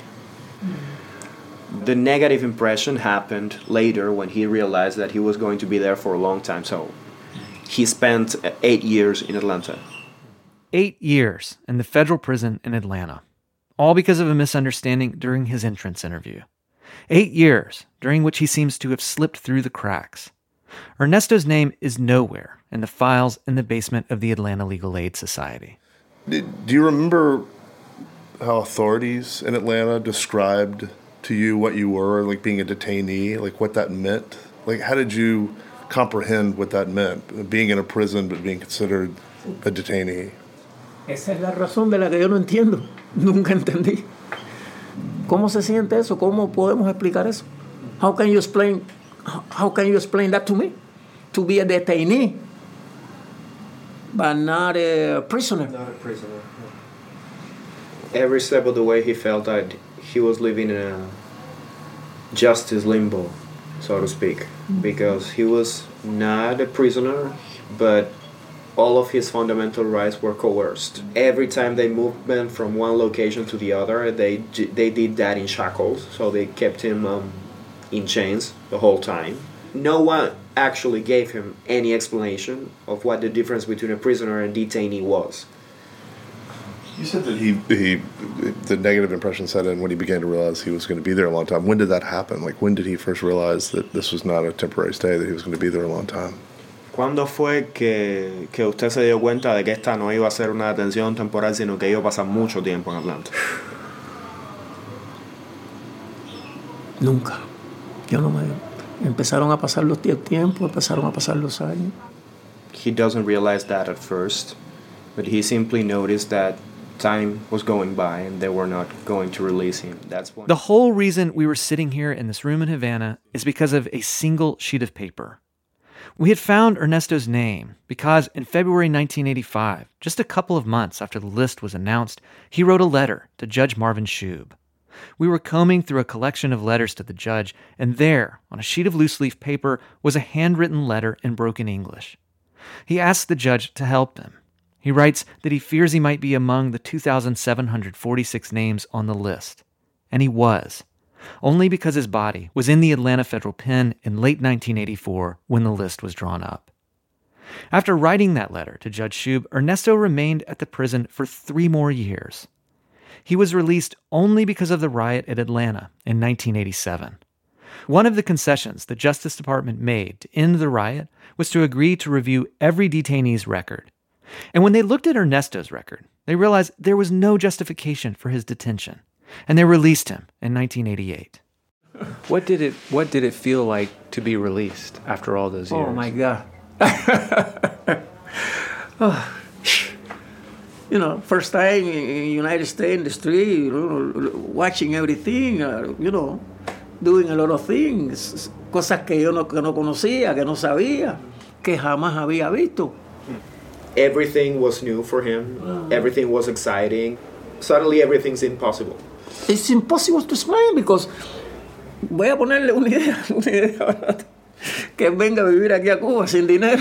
Speaker 21: The negative impression happened later when he realized that he was going to be there for a long time. So he spent eight years in Atlanta.
Speaker 8: Eight years in the federal prison in Atlanta, all because of a misunderstanding during his entrance interview. Eight years during which he seems to have slipped through the cracks. Ernesto's name is nowhere in the files in the basement of the Atlanta Legal Aid Society.
Speaker 2: Do you remember how authorities in Atlanta described to you what you were, like being a detainee, like what that meant? Like, how did you comprehend what that meant, being in a prison but being considered a detainee?
Speaker 5: Esa es la razón de la que yo no entiendo. Nunca entendí. ¿Cómo se siente eso? ¿Cómo podemos explicar eso? How can you explain, how can you explain that to me? To be a detainee, but not a prisoner.
Speaker 21: Not a prisoner. Every step of the way he felt that he was living in a justice limbo, so to speak, mm-hmm. because he was not a prisoner, but all of his fundamental rights were coerced. Every time they moved him from one location to the other, they they did that in shackles, so they kept him um, in chains the whole time. No one actually gave him any explanation of what the difference between a prisoner and detainee was.
Speaker 2: You said that he, he, the negative impression set in when he began to realize he was going to be there a long time. When did that happen? Like, when did he first realize that this was not a temporary stay, that he was going to be there a long time?
Speaker 21: ¿Cuándo fue que, que usted se dio cuenta de que esta no iba a ser una detención temporal, sino que iba a pasar mucho tiempo en Atlanta?
Speaker 5: Nunca. Yo no me... Empezaron a pasar los tiempos, empezaron a pasar los años.
Speaker 21: He doesn't realize that at first, but he simply noticed that time was going by and they were not going to release him. That's one.
Speaker 8: The whole reason we were sitting here in this room in Havana is because of a single sheet of paper. We had found Ernesto's name because in February nineteen eighty-five, just a couple of months after the list was announced, he wrote a letter to Judge Marvin Shube. We were combing through a collection of letters to the judge, and there, on a sheet of loose-leaf paper, was a handwritten letter in broken English. He asked the judge to help him. He writes that he fears he might be among the two thousand seven hundred forty-six names on the list. And he was, only because his body was in the Atlanta Federal Pen in late nineteen eighty-four when the list was drawn up. After writing that letter to Judge Shube, Ernesto remained at the prison for three more years. He was released only because of the riot at Atlanta in nineteen eighty-seven. One of the concessions the Justice Department made to end the riot was to agree to review every detainee's record. And when they looked at Ernesto's record, they realized there was no justification for his detention, and they released him in nineteen eighty-eight. What did it What did it feel like to be released after all those years?
Speaker 5: Oh my God! oh. You know, first time in United States in the street, you know, watching everything, uh, you know, doing a lot of things, cosas que yo no, que no conocía, que no sabía, que jamás había visto.
Speaker 21: Everything was new for him. Mm. Everything was exciting. Suddenly everything's impossible.
Speaker 5: It's impossible to explain because voy a ponerle una idea, una idea que venga a vivir aquí a Cuba sin dinero.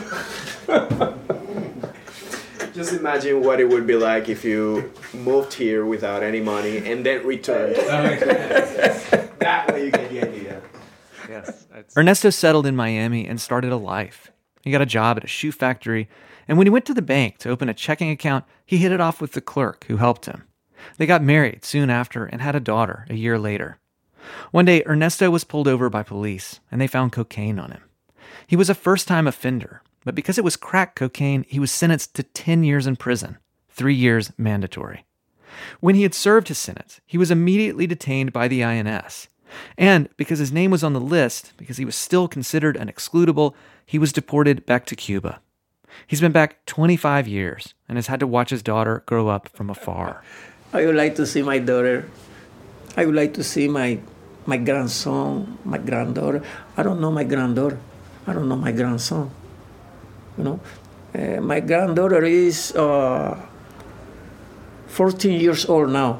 Speaker 21: Just imagine what it would be like if you moved here without any money and then returned. That way you get the idea.
Speaker 8: Yes. Ernesto settled in Miami and started a life. He got a job at a shoe factory, and when he went to the bank to open a checking account, he hit it off with the clerk who helped him. They got married soon after and had a daughter a year later. One day, Ernesto was pulled over by police, and they found cocaine on him. He was a first-time offender, but because it was crack cocaine, he was sentenced to ten years in prison, three years mandatory. When he had served his sentence, he was immediately detained by the I N S. And because his name was on the list, because he was still considered an excludable, he was deported back to Cuba. He's been back twenty-five years and has had to watch his daughter grow up from afar.
Speaker 5: I would like to see my daughter. I would like to see my my grandson, my granddaughter. I don't know my granddaughter. I don't know my grandson. You know, uh, my granddaughter is uh, fourteen years old now.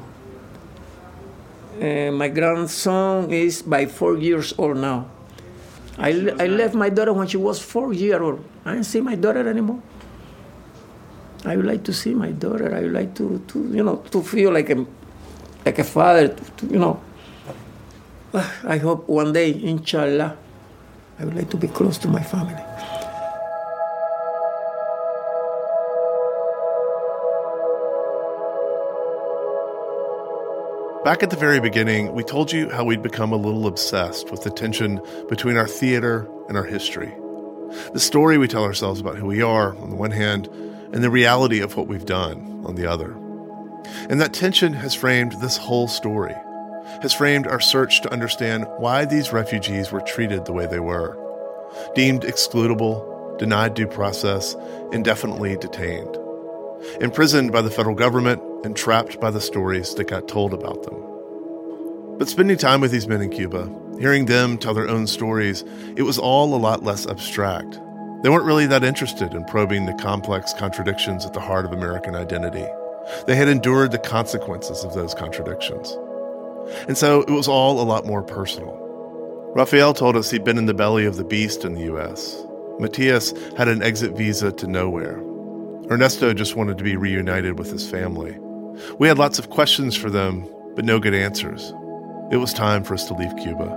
Speaker 5: Uh, my grandson is by four years old now. I, I left my daughter when she was four years old. I don't see my daughter anymore. I would like to see my daughter. I would like to, to you know, to feel like a, like a father, to, to, you know. I hope one day, inshallah, I would like to be close to my family.
Speaker 2: Back at the very beginning, we told you how we'd become a little obsessed with the tension between our theater and our history. The story we tell ourselves about who we are, on the one hand, and the reality of what we've done, on the other. And that tension has framed this whole story, has framed our search to understand why these refugees were treated the way they were. Deemed excludable, denied due process, indefinitely detained. Imprisoned by the federal government and trapped by the stories that got told about them. But spending time with these men in Cuba, hearing them tell their own stories, it was all a lot less abstract. They weren't really that interested in probing the complex contradictions at the heart of American identity. They had endured the consequences of those contradictions. And so it was all a lot more personal. Rafael told us he'd been in the belly of the beast in the U S. Matias had an exit visa to nowhere. Ernesto just wanted to be reunited with his family. We had lots of questions for them, but no good answers. It was time for us to leave Cuba.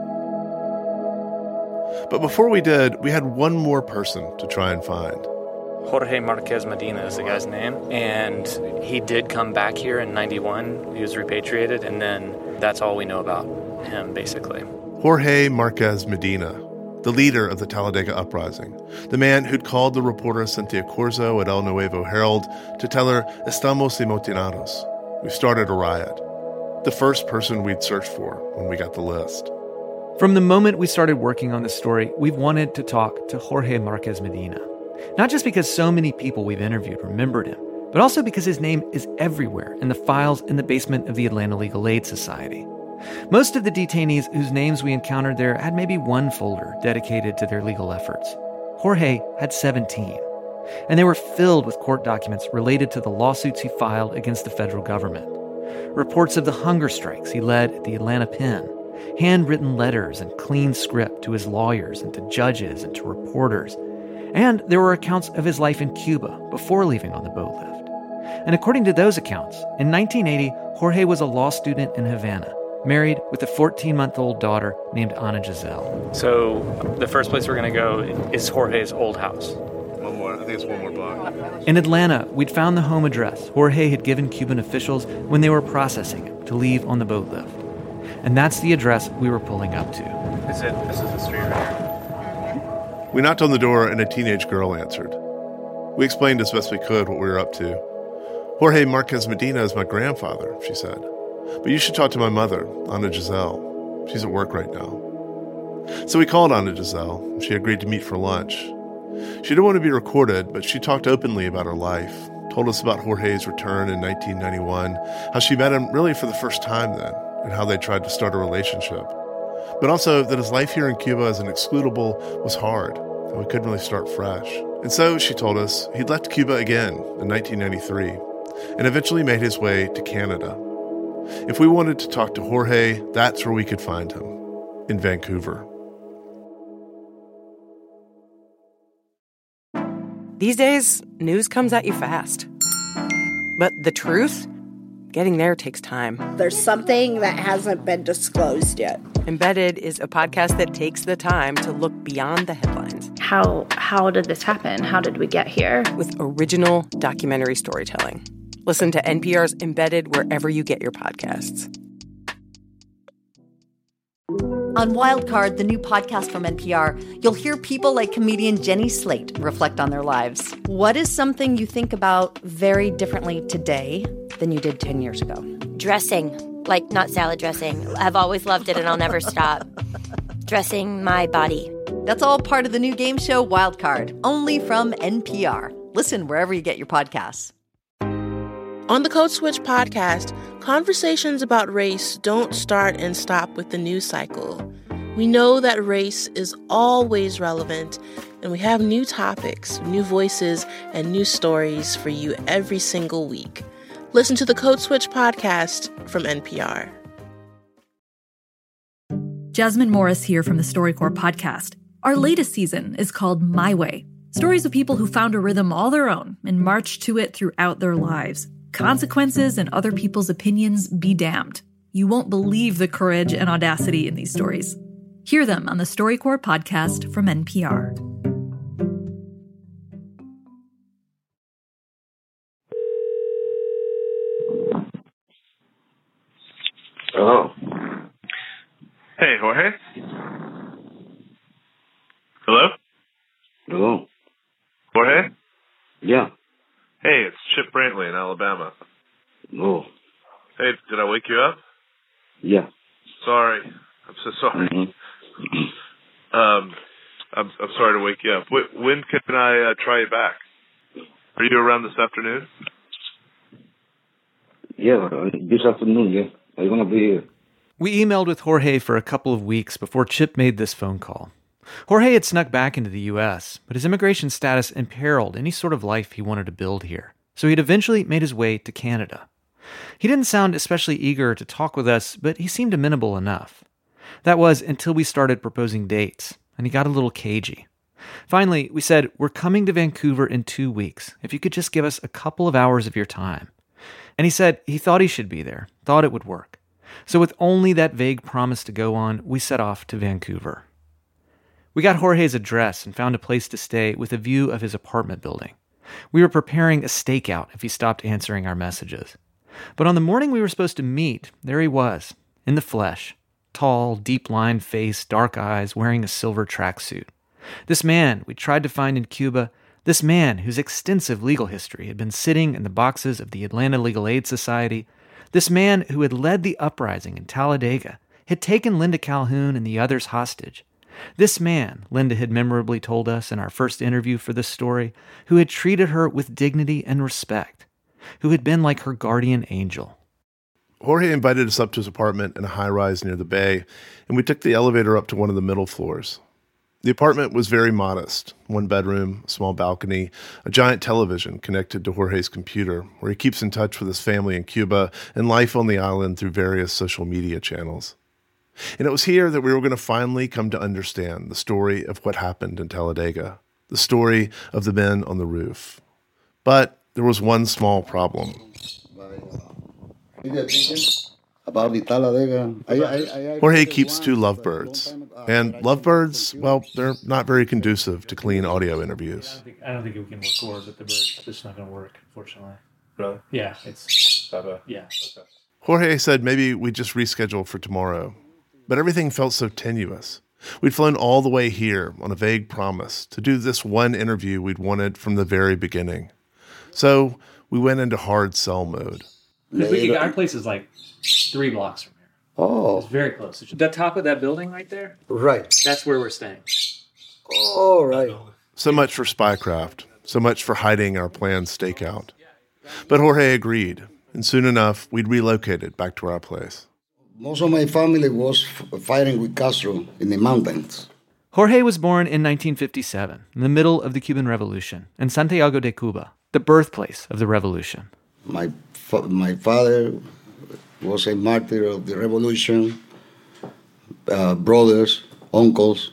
Speaker 2: But before we did, we had one more person to try and find.
Speaker 1: Jorge Marquez Medina is the guy's name, and he did come back here in ninety-one. He was repatriated, and then that's all we know about him, basically.
Speaker 2: Jorge Marquez Medina, the leader of the Talladega Uprising, the man who'd called the reporter Cynthia Corzo at El Nuevo Herald to tell her, "Estamos amotinados." We've started a riot. The first person we'd searched for when we got the list.
Speaker 8: From the moment we started working on this story, we've wanted to talk to Jorge Marquez Medina. Not just because so many people we've interviewed remembered him, but also because his name is everywhere in the files in the basement of the Atlanta Legal Aid Society. Most of the detainees whose names we encountered there had maybe one folder dedicated to their legal efforts. Jorge had seventeen, and they were filled with court documents related to the lawsuits he filed against the federal government. Reports of the hunger strikes he led at the Atlanta Pen, handwritten letters and clean script to his lawyers and to judges and to reporters. And there were accounts of his life in Cuba before leaving on the boat lift. And according to those accounts, in nineteen eighty, Jorge was a law student in Havana, married with a fourteen-month-old daughter named Ana Giselle.
Speaker 1: So the first place we're going to go is Jorge's old house.
Speaker 2: One more. I think it's one more block.
Speaker 8: In Atlanta, we'd found the home address Jorge had given Cuban officials when they were processing him to leave on the boat lift. And that's the address we were pulling up to.
Speaker 1: Is it? This is the street right here.
Speaker 2: We knocked on the door and a teenage girl answered. We explained as best we could what we were up to. Jorge Marquez Medina is my grandfather, she said. But you should talk to my mother, Ana Giselle. She's at work right now. So we called on Giselle. She agreed to meet for lunch. She didn't want to be recorded, but she talked openly about her life, told us about Jorge's return in nineteen ninety-one, how she met him really for the first time then, and how they tried to start a relationship. But also that his life here in Cuba as an excludable was hard, and we couldn't really start fresh. And so, she told us, he'd left Cuba again in nineteen ninety-three, and eventually made his way to Canada. If we wanted to talk to Jorge, that's where we could find him, in Vancouver.
Speaker 6: These days, news comes at you fast. But the truth? Getting there takes time.
Speaker 7: There's something that hasn't been disclosed yet.
Speaker 6: Embedded is a podcast that takes the time to look beyond the headlines.
Speaker 9: How how did this happen? How did we get here?
Speaker 6: With original documentary storytelling. Listen to N P R's Embedded wherever you get your podcasts.
Speaker 24: On Wildcard, the new podcast from N P R, you'll hear people like comedian Jenny Slate reflect on their lives. What is something you think about very differently today than you did ten years ago?
Speaker 25: Dressing. Like, not salad dressing. I've always loved it and I'll never stop. Dressing my body.
Speaker 24: That's all part of the new game show Wildcard, only from N P R. Listen wherever you get your podcasts.
Speaker 26: On the Code Switch podcast, conversations about race don't start and stop with the news cycle. We know that race is always relevant, and we have new topics, new voices, and new stories for you every single week. Listen to the Code Switch podcast from N P R.
Speaker 27: Jasmine Morris here from the StoryCorps podcast. Our latest season is called My Way. Stories of people who found a rhythm all their own and marched to it throughout their lives. Consequences and other people's opinions be damned. You won't believe the courage and audacity in these stories. Hear them on the StoryCorps podcast from N P R.
Speaker 28: Hello. Hey, Jorge? Hello?
Speaker 29: Hello.
Speaker 28: Jorge?
Speaker 29: Yeah.
Speaker 28: Hey, it's Chip Brantley in Alabama.
Speaker 29: Oh.
Speaker 28: Hey, did I wake you up?
Speaker 29: Yeah.
Speaker 28: Sorry. I'm so sorry.
Speaker 29: Mm-hmm.
Speaker 28: um, I'm I'm sorry to wake you up. When, when can I uh, try you back? Are you around this afternoon?
Speaker 29: Yeah, this afternoon, yeah. I'm going to be here.
Speaker 8: We emailed with Jorge for a couple of weeks before Chip made this phone call. Jorge had snuck back into the U S, but his immigration status imperiled any sort of life he wanted to build here. So he'd eventually made his way to Canada. He didn't sound especially eager to talk with us, but he seemed amenable enough. That was until we started proposing dates, and he got a little cagey. Finally, we said, we're coming to Vancouver in two weeks, if you could just give us a couple of hours of your time. And he said he thought he should be there, thought it would work. So with only that vague promise to go on, we set off to Vancouver. We got Jorge's address and found a place to stay with a view of his apartment building. We were preparing a stakeout if he stopped answering our messages. But on the morning we were supposed to meet, there he was, in the flesh. Tall, deep-lined face, dark eyes, wearing a silver tracksuit. This man we tried to find in Cuba, this man whose extensive legal history had been sitting in the boxes of the Atlanta Legal Aid Society, this man who had led the uprising in Talladega, had taken Linda Calhoun and the others hostage. This man, Linda had memorably told us in our first interview for this story, who had treated her with dignity and respect, who had been like her guardian angel.
Speaker 2: Jorge invited us up to his apartment in a high-rise near the bay, and we took the elevator up to one of the middle floors. The apartment was very modest. One bedroom, a small balcony, a giant television connected to Jorge's computer, where he keeps in touch with his family in Cuba and life on the island through various social media channels. And it was here that we were going to finally come to understand the story of what happened in Talladega, the story of the men on the roof. But there was one small problem. Jorge keeps two lovebirds. And lovebirds, well, they're not very conducive to clean audio interviews.
Speaker 30: I don't think, I don't think we can record with the birds. It's not going to work, unfortunately. Really? Yeah, it's... Yeah.
Speaker 2: Jorge said maybe we'd just reschedule for tomorrow. But everything felt so tenuous. We'd flown all the way here on a vague promise to do this one interview we'd wanted from the very beginning. So we went into hard sell mode.
Speaker 30: We could, our place is like three blocks from here. Oh. It's very close. The top of that building right there?
Speaker 29: Right.
Speaker 30: That's where we're staying.
Speaker 29: Oh, right.
Speaker 2: So much for spycraft. So much for hiding our planned stakeout. But Jorge agreed, and soon enough, we'd relocated back to our place.
Speaker 29: Most of my family was f- fighting with Castro in the mountains.
Speaker 8: Jorge was born in nineteen fifty-seven, in the middle of the Cuban Revolution, in Santiago de Cuba, the birthplace of the revolution.
Speaker 29: My fa- my father was a martyr of the revolution, uh, brothers, uncles.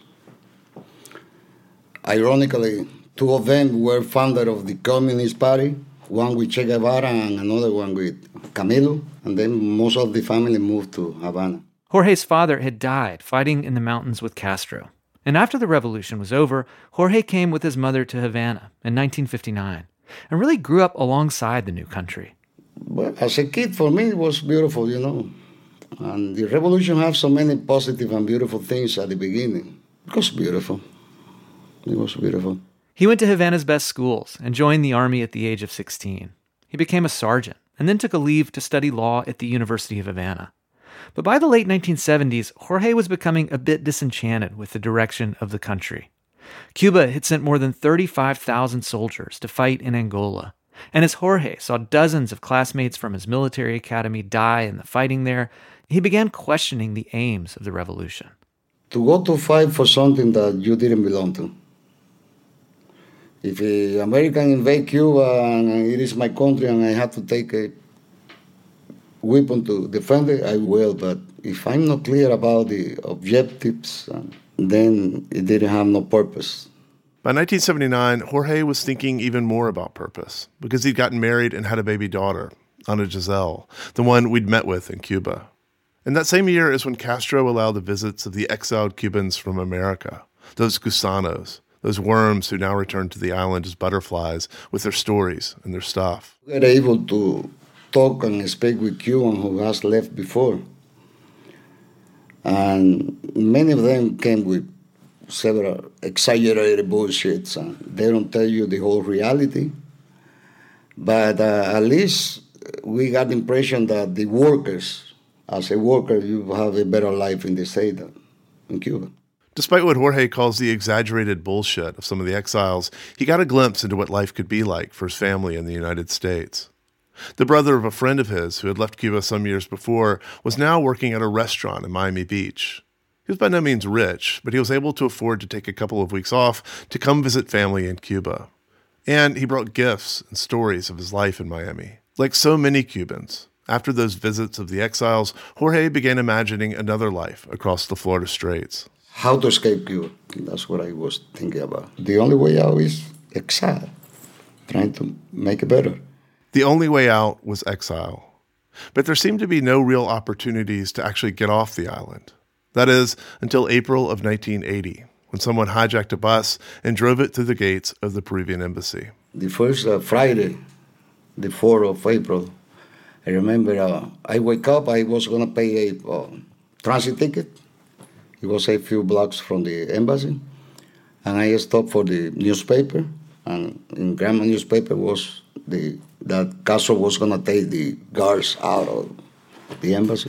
Speaker 29: Ironically, two of them were founder of the Communist Party, one with Che Guevara and another one with Camilo, and then most of the family moved to Havana.
Speaker 8: Jorge's father had died fighting in the mountains with Castro. And after the revolution was over, Jorge came with his mother to Havana in nineteen fifty-nine and really grew up alongside the new country.
Speaker 29: Well, as a kid, for me, it was beautiful, you know. And the revolution had so many positive and beautiful things at the beginning. It was beautiful. It was beautiful.
Speaker 8: He went to Havana's best schools and joined the army at the age of sixteen. He became a sergeant and then took a leave to study law at the University of Havana. But by the late nineteen seventies, Jorge was becoming a bit disenchanted with the direction of the country. Cuba had sent more than thirty-five thousand soldiers to fight in Angola. And as Jorge saw dozens of classmates from his military academy die in the fighting there, he began questioning the aims of the revolution.
Speaker 29: To go to fight for something that you didn't belong to. If the American invade Cuba and it is my country and I have to take a weapon to defend it, I will. But if I'm not clear about the objectives, then it didn't have no purpose.
Speaker 2: By nineteen seventy-nine, Jorge was thinking even more about purpose because he'd gotten married and had a baby daughter, Ana Giselle, the one we'd met with in Cuba. And that same year is when Castro allowed the visits of the exiled Cubans from America, those gusanos, those worms who now return to the island as butterflies with their stories and their stuff.
Speaker 29: We were able to talk and speak with Cubans who has left before. And many of them came with several exaggerated bullshits, and they don't tell you the whole reality. But uh, at least we got the impression that the workers, as a worker, you have a better life in the state than in Cuba.
Speaker 2: Despite what Jorge calls the exaggerated bullshit of some of the exiles, he got a glimpse into what life could be like for his family in the United States. The brother of a friend of his who had left Cuba some years before was now working at a restaurant in Miami Beach. He was by no means rich, but he was able to afford to take a couple of weeks off to come visit family in Cuba. And he brought gifts and stories of his life in Miami. Like so many Cubans, after those visits of the exiles, Jorge began imagining another life across the Florida Straits.
Speaker 29: How to escape Cuba. That's what I was thinking about. The only way out is exile, trying to make it better.
Speaker 2: The only way out was exile. But there seemed to be no real opportunities to actually get off the island. That is, until April of nineteen eighty, when someone hijacked a bus and drove it through the gates of the Peruvian embassy.
Speaker 29: The first uh, Friday, the fourth of April, I remember uh, I wake up, I was going to pay a uh, transit ticket. It was a few blocks from the embassy. And I stopped for the newspaper. And in Grandma newspaper was the that Castro was going to take the guards out of the embassy.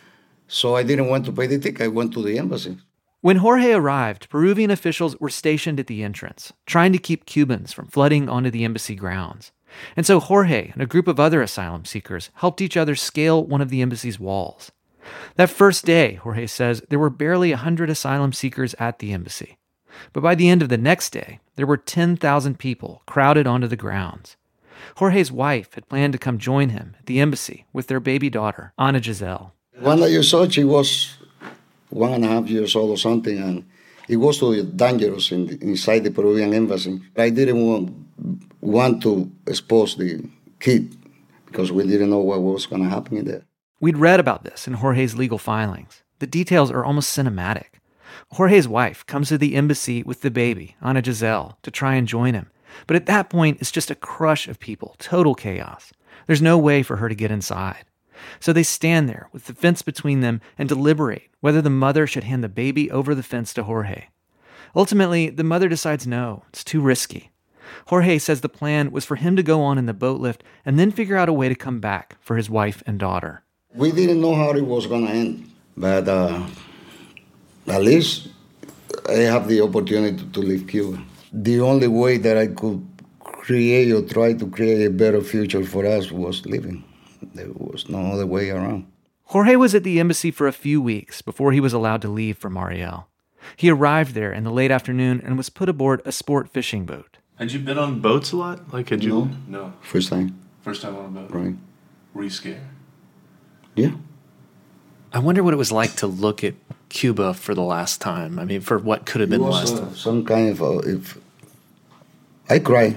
Speaker 29: So I didn't want to pay the ticket. I went to the embassy.
Speaker 8: When Jorge arrived, Peruvian officials were stationed at the entrance, trying to keep Cubans from flooding onto the embassy grounds. And so Jorge and a group of other asylum seekers helped each other scale one of the embassy's walls. That first day, Jorge says, there were barely one hundred asylum seekers at the embassy. But by the end of the next day, there were ten thousand people crowded onto the grounds. Jorge's wife had planned to come join him at the embassy with their baby daughter, Ana Giselle.
Speaker 29: One that you saw, she was one and a half years old or something, and it was too dangerous in the, inside the Peruvian embassy. I didn't want, want to expose the kid because we didn't know what was going to happen in there.
Speaker 8: We'd read about this in Jorge's legal filings. The details are almost cinematic. Jorge's wife comes to the embassy with the baby, Ana Giselle, to try and join him. But at that point, it's just a crush of people, total chaos. There's no way for her to get inside. So they stand there with the fence between them and deliberate whether the mother should hand the baby over the fence to Jorge. Ultimately, the mother decides no, it's too risky. Jorge says the plan was for him to go on in the boat lift and then figure out a way to come back for his wife and daughter.
Speaker 29: We didn't know how it was going to end. But uh, at least I have the opportunity to leave Cuba. The only way that I could create or try to create a better future for us was leaving. There was no other way around.
Speaker 8: Jorge was at the embassy for a few weeks before he was allowed to leave for Mariel. He arrived there in the late afternoon and was put aboard a sport fishing boat.
Speaker 28: Had you been on boats a lot? Like, had you?
Speaker 29: No.
Speaker 28: No.
Speaker 29: First time.
Speaker 28: First time on a boat.
Speaker 29: Right.
Speaker 28: Were you scared?
Speaker 29: Yeah.
Speaker 30: I wonder what it was like to look at Cuba for the last time. I mean, for what could have been
Speaker 29: It
Speaker 30: the
Speaker 29: was,
Speaker 30: last
Speaker 29: uh,
Speaker 30: time.
Speaker 29: some kind of, uh, if I cry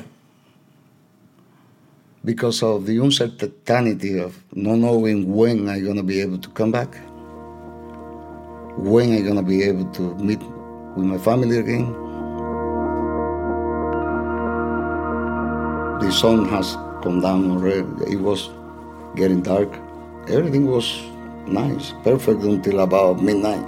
Speaker 29: because of the uncertainty of not knowing when I'm going to be able to come back, when I'm going to be able to meet with my family again. The sun has come down already. It was getting dark. Everything was nice, perfect until about midnight.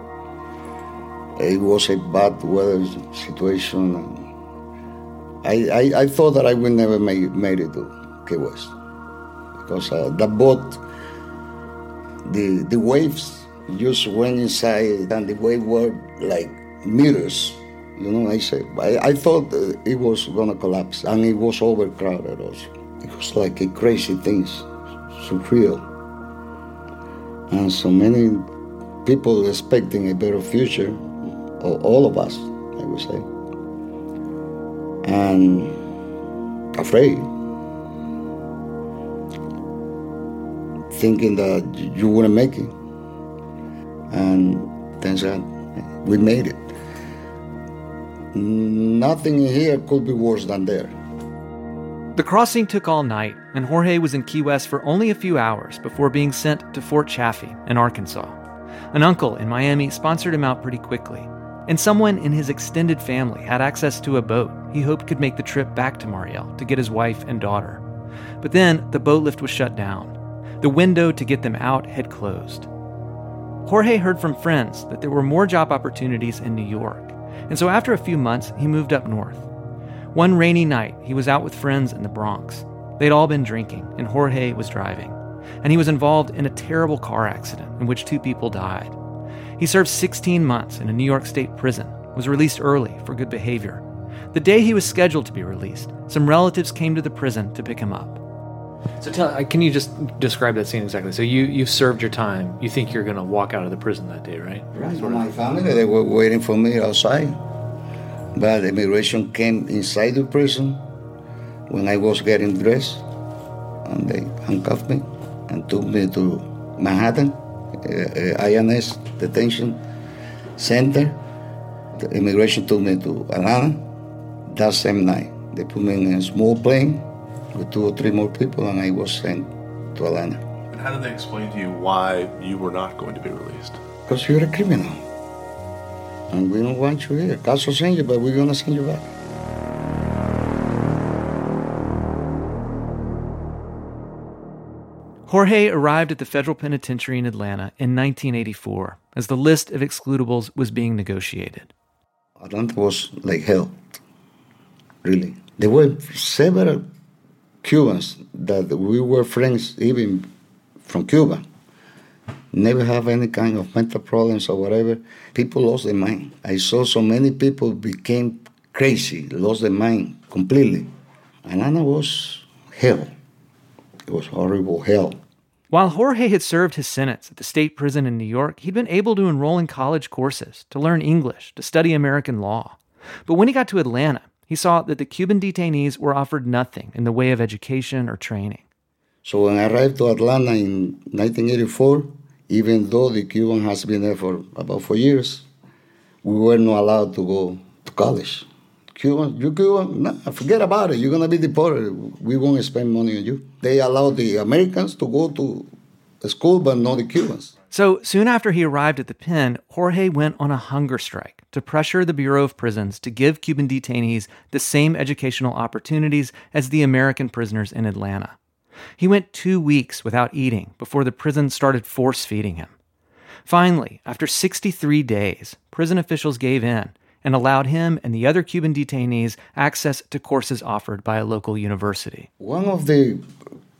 Speaker 29: It was a bad weather situation. I, I, I thought that I would never make, made it to Key West because uh, the boat, the the waves just went inside and the waves were like meters. You know, I said, I, I thought it was gonna collapse and it was overcrowded also. It was like a crazy thing, surreal. And so many people expecting a better future, all of us, I would say. And afraid. Thinking that you wouldn't make it. And turns out we made it. Nothing here could be worse than there.
Speaker 8: The crossing took all night, and Jorge was in Key West for only a few hours before being sent to Fort Chaffee in Arkansas. An uncle in Miami sponsored him out pretty quickly, and someone in his extended family had access to a boat he hoped could make the trip back to Mariel to get his wife and daughter. But then the boat lift was shut down. The window to get them out had closed. Jorge heard from friends that there were more job opportunities in New York, and so after a few months, he moved up north. One rainy night, he was out with friends in the Bronx. They'd all been drinking, and Jorge was driving. And he was involved in a terrible car accident in which two people died. He served sixteen months in a New York State prison, was released early for good behavior. The day he was scheduled to be released, some relatives came to the prison to pick him up.
Speaker 30: So tell, can you just describe that scene exactly? So you, you've served your time. You think you're going to walk out of the prison that day, right?
Speaker 29: Right.
Speaker 30: Sort of.
Speaker 29: My family, they were waiting for me outside. But immigration came inside the prison when I was getting dressed. And they handcuffed me and took me to Manhattan, uh, I N S detention center. The immigration took me to Atlanta that same night. They put me in a small plane with two or three more people, and I was sent to Atlanta.
Speaker 28: And how did they explain to you why you were not going to be released?
Speaker 29: Because you're a criminal. And we don't want you here. Caso send you, but we're going to send you back.
Speaker 8: Jorge arrived at the federal penitentiary in Atlanta in nineteen eighty-four as the list of excludables was being negotiated.
Speaker 29: Atlanta was like hell, really. There were several Cubans that we were friends even from Cuba. Never have any kind of mental problems or whatever. People lost their mind. I saw so many people became crazy, lost their mind completely. Atlanta was hell. It was horrible hell.
Speaker 8: While Jorge had served his sentence at the state prison in New York, he'd been able to enroll in college courses, to learn English, to study American law. But when he got to Atlanta, he saw that the Cuban detainees were offered nothing in the way of education or training.
Speaker 29: So when I arrived to Atlanta in nineteen eighty-four, even though the Cuban has been there for about four years, we were not allowed to go to college. Cuban, you Cuban, nah, forget about it. You're going to be deported. We won't spend money on you. They allowed the Americans to go to school, but not the Cubans.
Speaker 8: So soon after he arrived at the pen, Jorge went on a hunger strike to pressure the Bureau of Prisons to give Cuban detainees the same educational opportunities as the American prisoners in Atlanta. He went two weeks without eating before the prison started force-feeding him. Finally, after sixty-three days, prison officials gave in and allowed him and the other Cuban detainees access to courses offered by a local university.
Speaker 29: One of the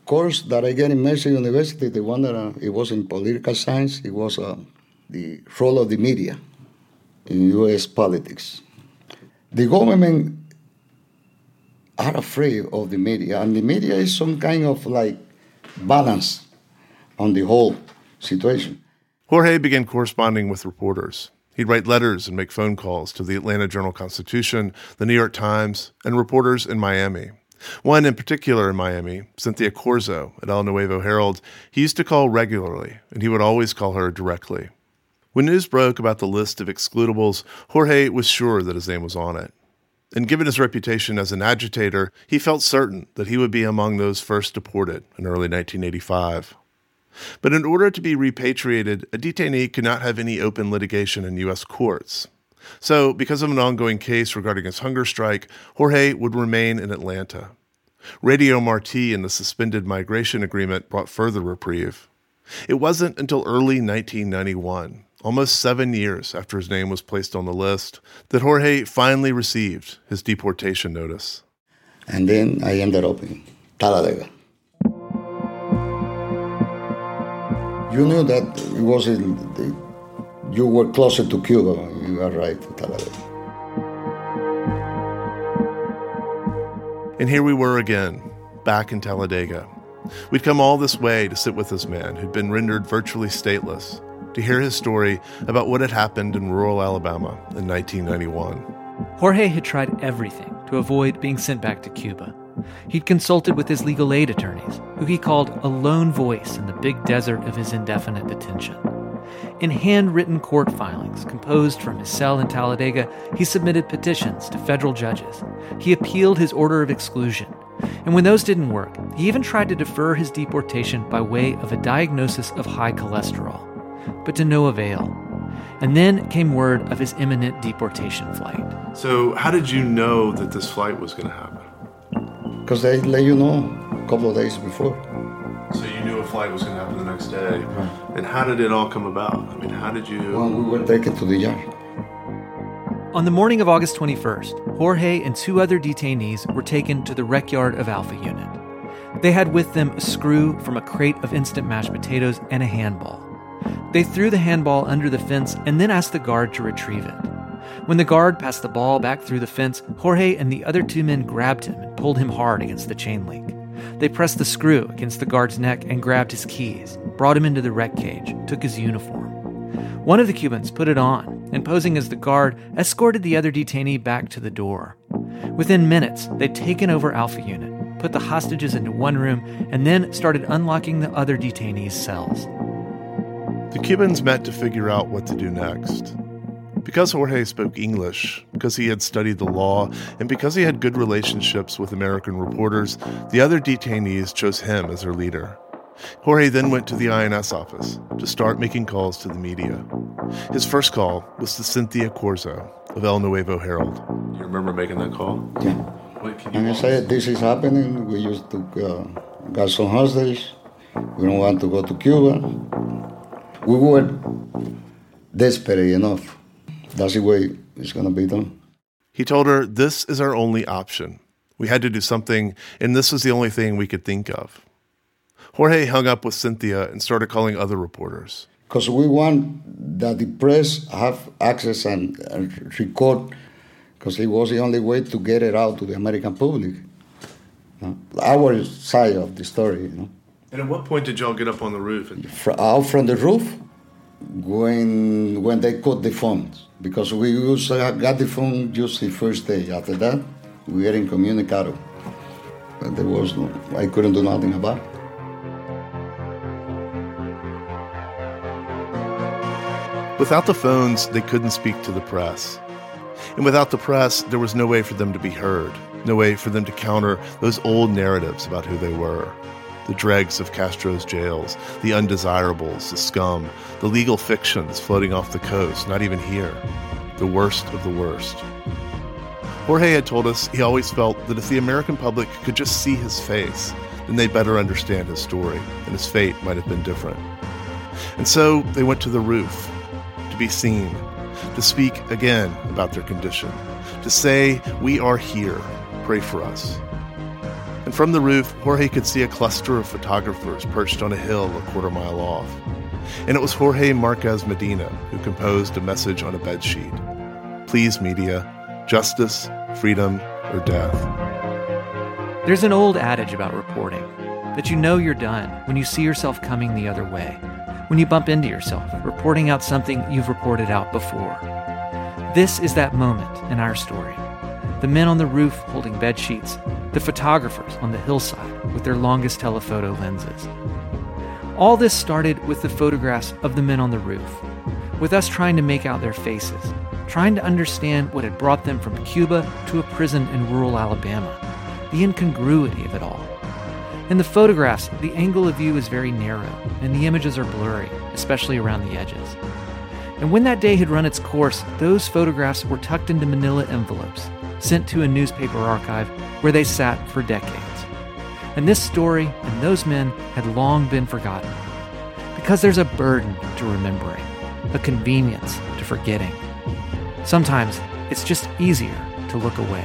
Speaker 29: course that I get in Mercer University, the one that uh, it was in political science, it was uh, the role of the media in U S politics. The government are afraid of the media, and the media is some kind of like balance on the whole situation.
Speaker 2: Jorge began corresponding with reporters. He'd write letters and make phone calls to the Atlanta Journal-Constitution, the New York Times, and reporters in Miami. One in particular in Miami, Cynthia Corzo at El Nuevo Herald, he used to call regularly, and he would always call her directly. When news broke about the list of excludables, Jorge was sure that his name was on it. And given his reputation as an agitator, he felt certain that he would be among those first deported in early nineteen eighty-five. But in order to be repatriated, a detainee could not have any open litigation in U S courts. So, because of an ongoing case regarding his hunger strike, Jorge would remain in Atlanta. Radio Marti and the suspended migration agreement brought further reprieve. It wasn't until early nineteen ninety-one, almost seven years after his name was placed on the list, that Jorge finally received his deportation notice.
Speaker 29: And then I ended up in Talladega. You knew that it was in the, you were closer to Cuba. You are right, Talladega.
Speaker 2: And here we were again, back in Talladega. We'd come all this way to sit with this man who'd been rendered virtually stateless, to hear his story about what had happened in rural Alabama in nineteen ninety-one.
Speaker 8: Jorge had tried everything to avoid being sent back to Cuba. He'd consulted with his legal aid attorneys, who he called a lone voice in the big desert of his indefinite detention. In handwritten court filings composed from his cell in Talladega, he submitted petitions to federal judges. He appealed his order of exclusion. And when those didn't work, he even tried to defer his deportation by way of a diagnosis of high cholesterol. But to no avail. And then came word of his imminent deportation flight.
Speaker 2: So how did you know that this flight was going to happen?
Speaker 29: Because they let you know a couple of days before.
Speaker 2: So you knew a flight was going to happen the next day. Right. And how did it all come about? I mean, how did you...
Speaker 29: Well, we were taken to the yard.
Speaker 8: On the morning of August twenty-first, Jorge and two other detainees were taken to the rec yard of Alpha Unit. They had with them a screw from a crate of instant mashed potatoes and a handball. They threw the handball under the fence and then asked the guard to retrieve it. When the guard passed the ball back through the fence, Jorge and the other two men grabbed him and pulled him hard against the chain link. They pressed the screw against the guard's neck and grabbed his keys, brought him into the rec cage, took his uniform. One of the Cubans put it on, and posing as the guard, escorted the other detainee back to the door. Within minutes, they'd taken over Alpha Unit, put the hostages into one room, and then started unlocking the other detainees' cells.
Speaker 2: The Cubans met to figure out what to do next. Because Jorge spoke English, because he had studied the law, and because he had good relationships with American reporters, the other detainees chose him as their leader. Jorge then went to the I N S office to start making calls to the media. His first call was to Cynthia Corzo of El Nuevo Herald. Do you remember making that call?
Speaker 29: Yeah.
Speaker 2: Wait, can you
Speaker 29: and I said, this is happening. We used to uh, got some hostage. We don't want to go to Cuba. We were desperate enough. That's the way it's going to be done.
Speaker 2: He told her, this is our only option. We had to do something, and this was the only thing we could think of. Jorge hung up with Cynthia and started calling other reporters.
Speaker 29: Because we want that the press have access and, and record, because it was the only way to get it out to the American public. You know? Our side of the story, you know.
Speaker 2: And at what point did y'all get up on the roof? And...
Speaker 29: Out from the roof, when when they cut the phones. Because we used, uh, got the phone just the first day. After that, we were incommunicado. But there was no, I couldn't do nothing about it.
Speaker 2: Without the phones, they couldn't speak to the press. And without the press, there was no way for them to be heard, no way for them to counter those old narratives about who they were. The dregs of Castro's jails, the undesirables, the scum, the legal fictions floating off the coast, not even here. The worst of the worst. Jorge had told us he always felt that if the American public could just see his face, then they'd better understand his story, and his fate might have been different. And so they went to the roof, to be seen, to speak again about their condition, to say, we are here, pray for us. And from the roof, Jorge could see a cluster of photographers perched on a hill a quarter mile off. And it was Jorge Marquez Medina who composed a message on a bedsheet. Please, media, justice, freedom, or death.
Speaker 8: There's an old adage about reporting, that you know you're done when you see yourself coming the other way, when you bump into yourself, reporting out something you've reported out before. This is that moment in our story. The men on the roof holding bed sheets, the photographers on the hillside with their longest telephoto lenses. All this started with the photographs of the men on the roof, with us trying to make out their faces, trying to understand what had brought them from Cuba to a prison in rural Alabama, the incongruity of it all. In the photographs, the angle of view is very narrow, and the images are blurry, especially around the edges. And when that day had run its course, those photographs were tucked into manila envelopes, sent to a newspaper archive where they sat for decades. And this story and those men had long been forgotten. Because there's a burden to remembering, a convenience to forgetting. Sometimes it's just easier to look away.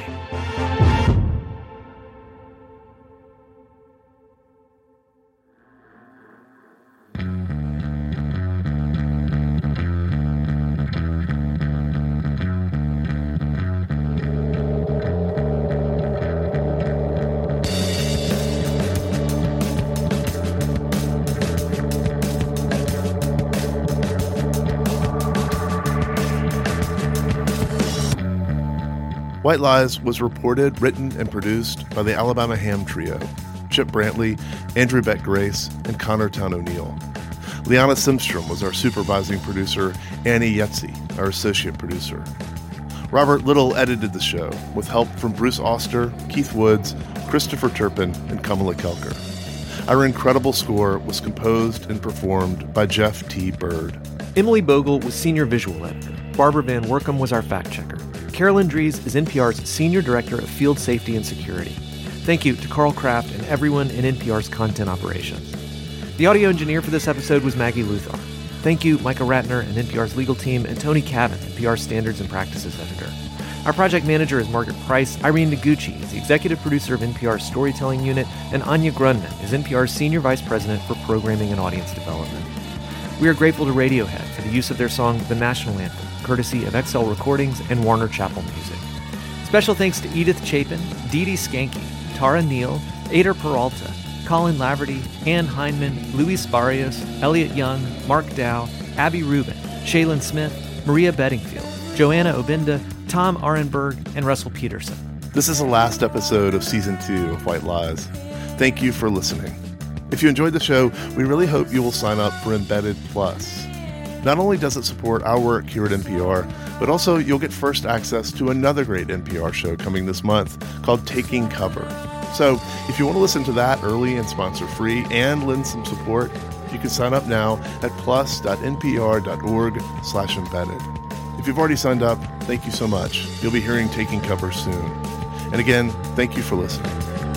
Speaker 2: White Lies was reported, written, and produced by the Alabama Ham Trio, Chip Brantley, Andrew Beck Grace, and Connor Town O'Neill. Liana Simstrom was our supervising producer, Annie Yetzi, our associate producer. Robert Little edited the show, with help from Bruce Auster, Keith Woods, Christopher Turpin, and Kamala Kelker. Our incredible score was composed and performed by Jeff T. Bird.
Speaker 8: Emily Bogle was senior visual editor. Barbara Van Workum was our fact checker. Carolyn Dries is N P R's Senior Director of Field Safety and Security. Thank you to Carl Kraft and everyone in N P R's content operations. The audio engineer for this episode was Maggie Luthar. Thank you, Micah Ratner and N P R's legal team, and Tony Cavan, N P R's Standards and Practices Editor. Our project manager is Margaret Price. Irene Noguchi is the executive producer of N P R's Storytelling Unit, and Anya Grundman is N P R's Senior Vice President for Programming and Audience Development. We are grateful to Radiohead for the use of their song The National Anthem, courtesy of X L Recordings and Warner Chappell Music. Special thanks to Edith Chapin, Dee Dee Skanky, Tara Neal, Ader Peralta, Colin Laverty, Ann Hindman, Luis Barrios, Elliot Young, Mark Dow, Abby Rubin, Shaylin Smith, Maria Bedingfield, Joanna Obinda, Tom Arenberg, and Russell Peterson.
Speaker 2: This is the last episode of Season two of White Lies. Thank you for listening. If you enjoyed the show, we really hope you will sign up for Embedded Plus. Not only does it support our work here at N P R, but also you'll get first access to another great N P R show coming this month called Taking Cover. So if you want to listen to that early and sponsor-free and lend some support, you can sign up now at plus.npr.org slash embedded. If you've already signed up, thank you so much. You'll be hearing Taking Cover soon. And again, thank you for listening.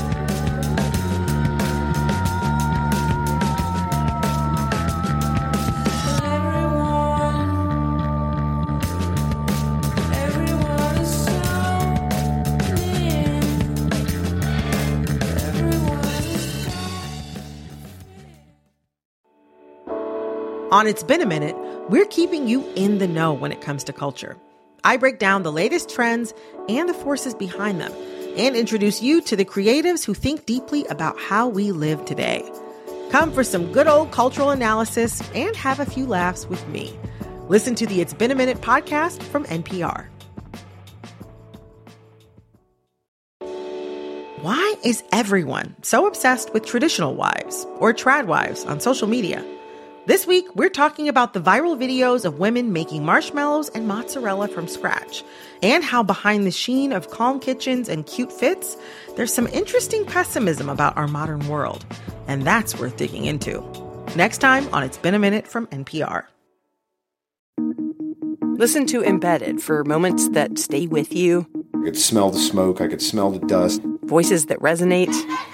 Speaker 6: On It's Been a Minute, we're keeping you in the know when it comes to culture. I break down the latest trends and the forces behind them, and introduce you to the creatives who think deeply about how we live today. Come for some good old cultural analysis and have a few laughs with me. Listen to the It's Been a Minute podcast from N P R. Why is everyone so obsessed with traditional wives or trad wives on social media? This week, we're talking about the viral videos of women making marshmallows and mozzarella from scratch, and how behind the sheen of calm kitchens and cute fits, there's some interesting pessimism about our modern world. And that's worth digging into. Next time on It's Been a Minute from N P R. Listen to Embedded for moments that stay with you.
Speaker 10: I could smell the smoke. I could smell the dust.
Speaker 6: Voices that resonate.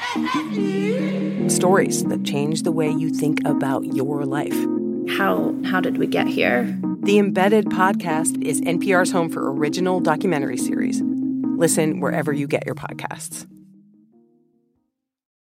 Speaker 6: Stories that change the way you think about your life.
Speaker 9: How how did we get here?
Speaker 6: The Embedded podcast is N P R's home for original documentary series. Listen wherever you get your podcasts.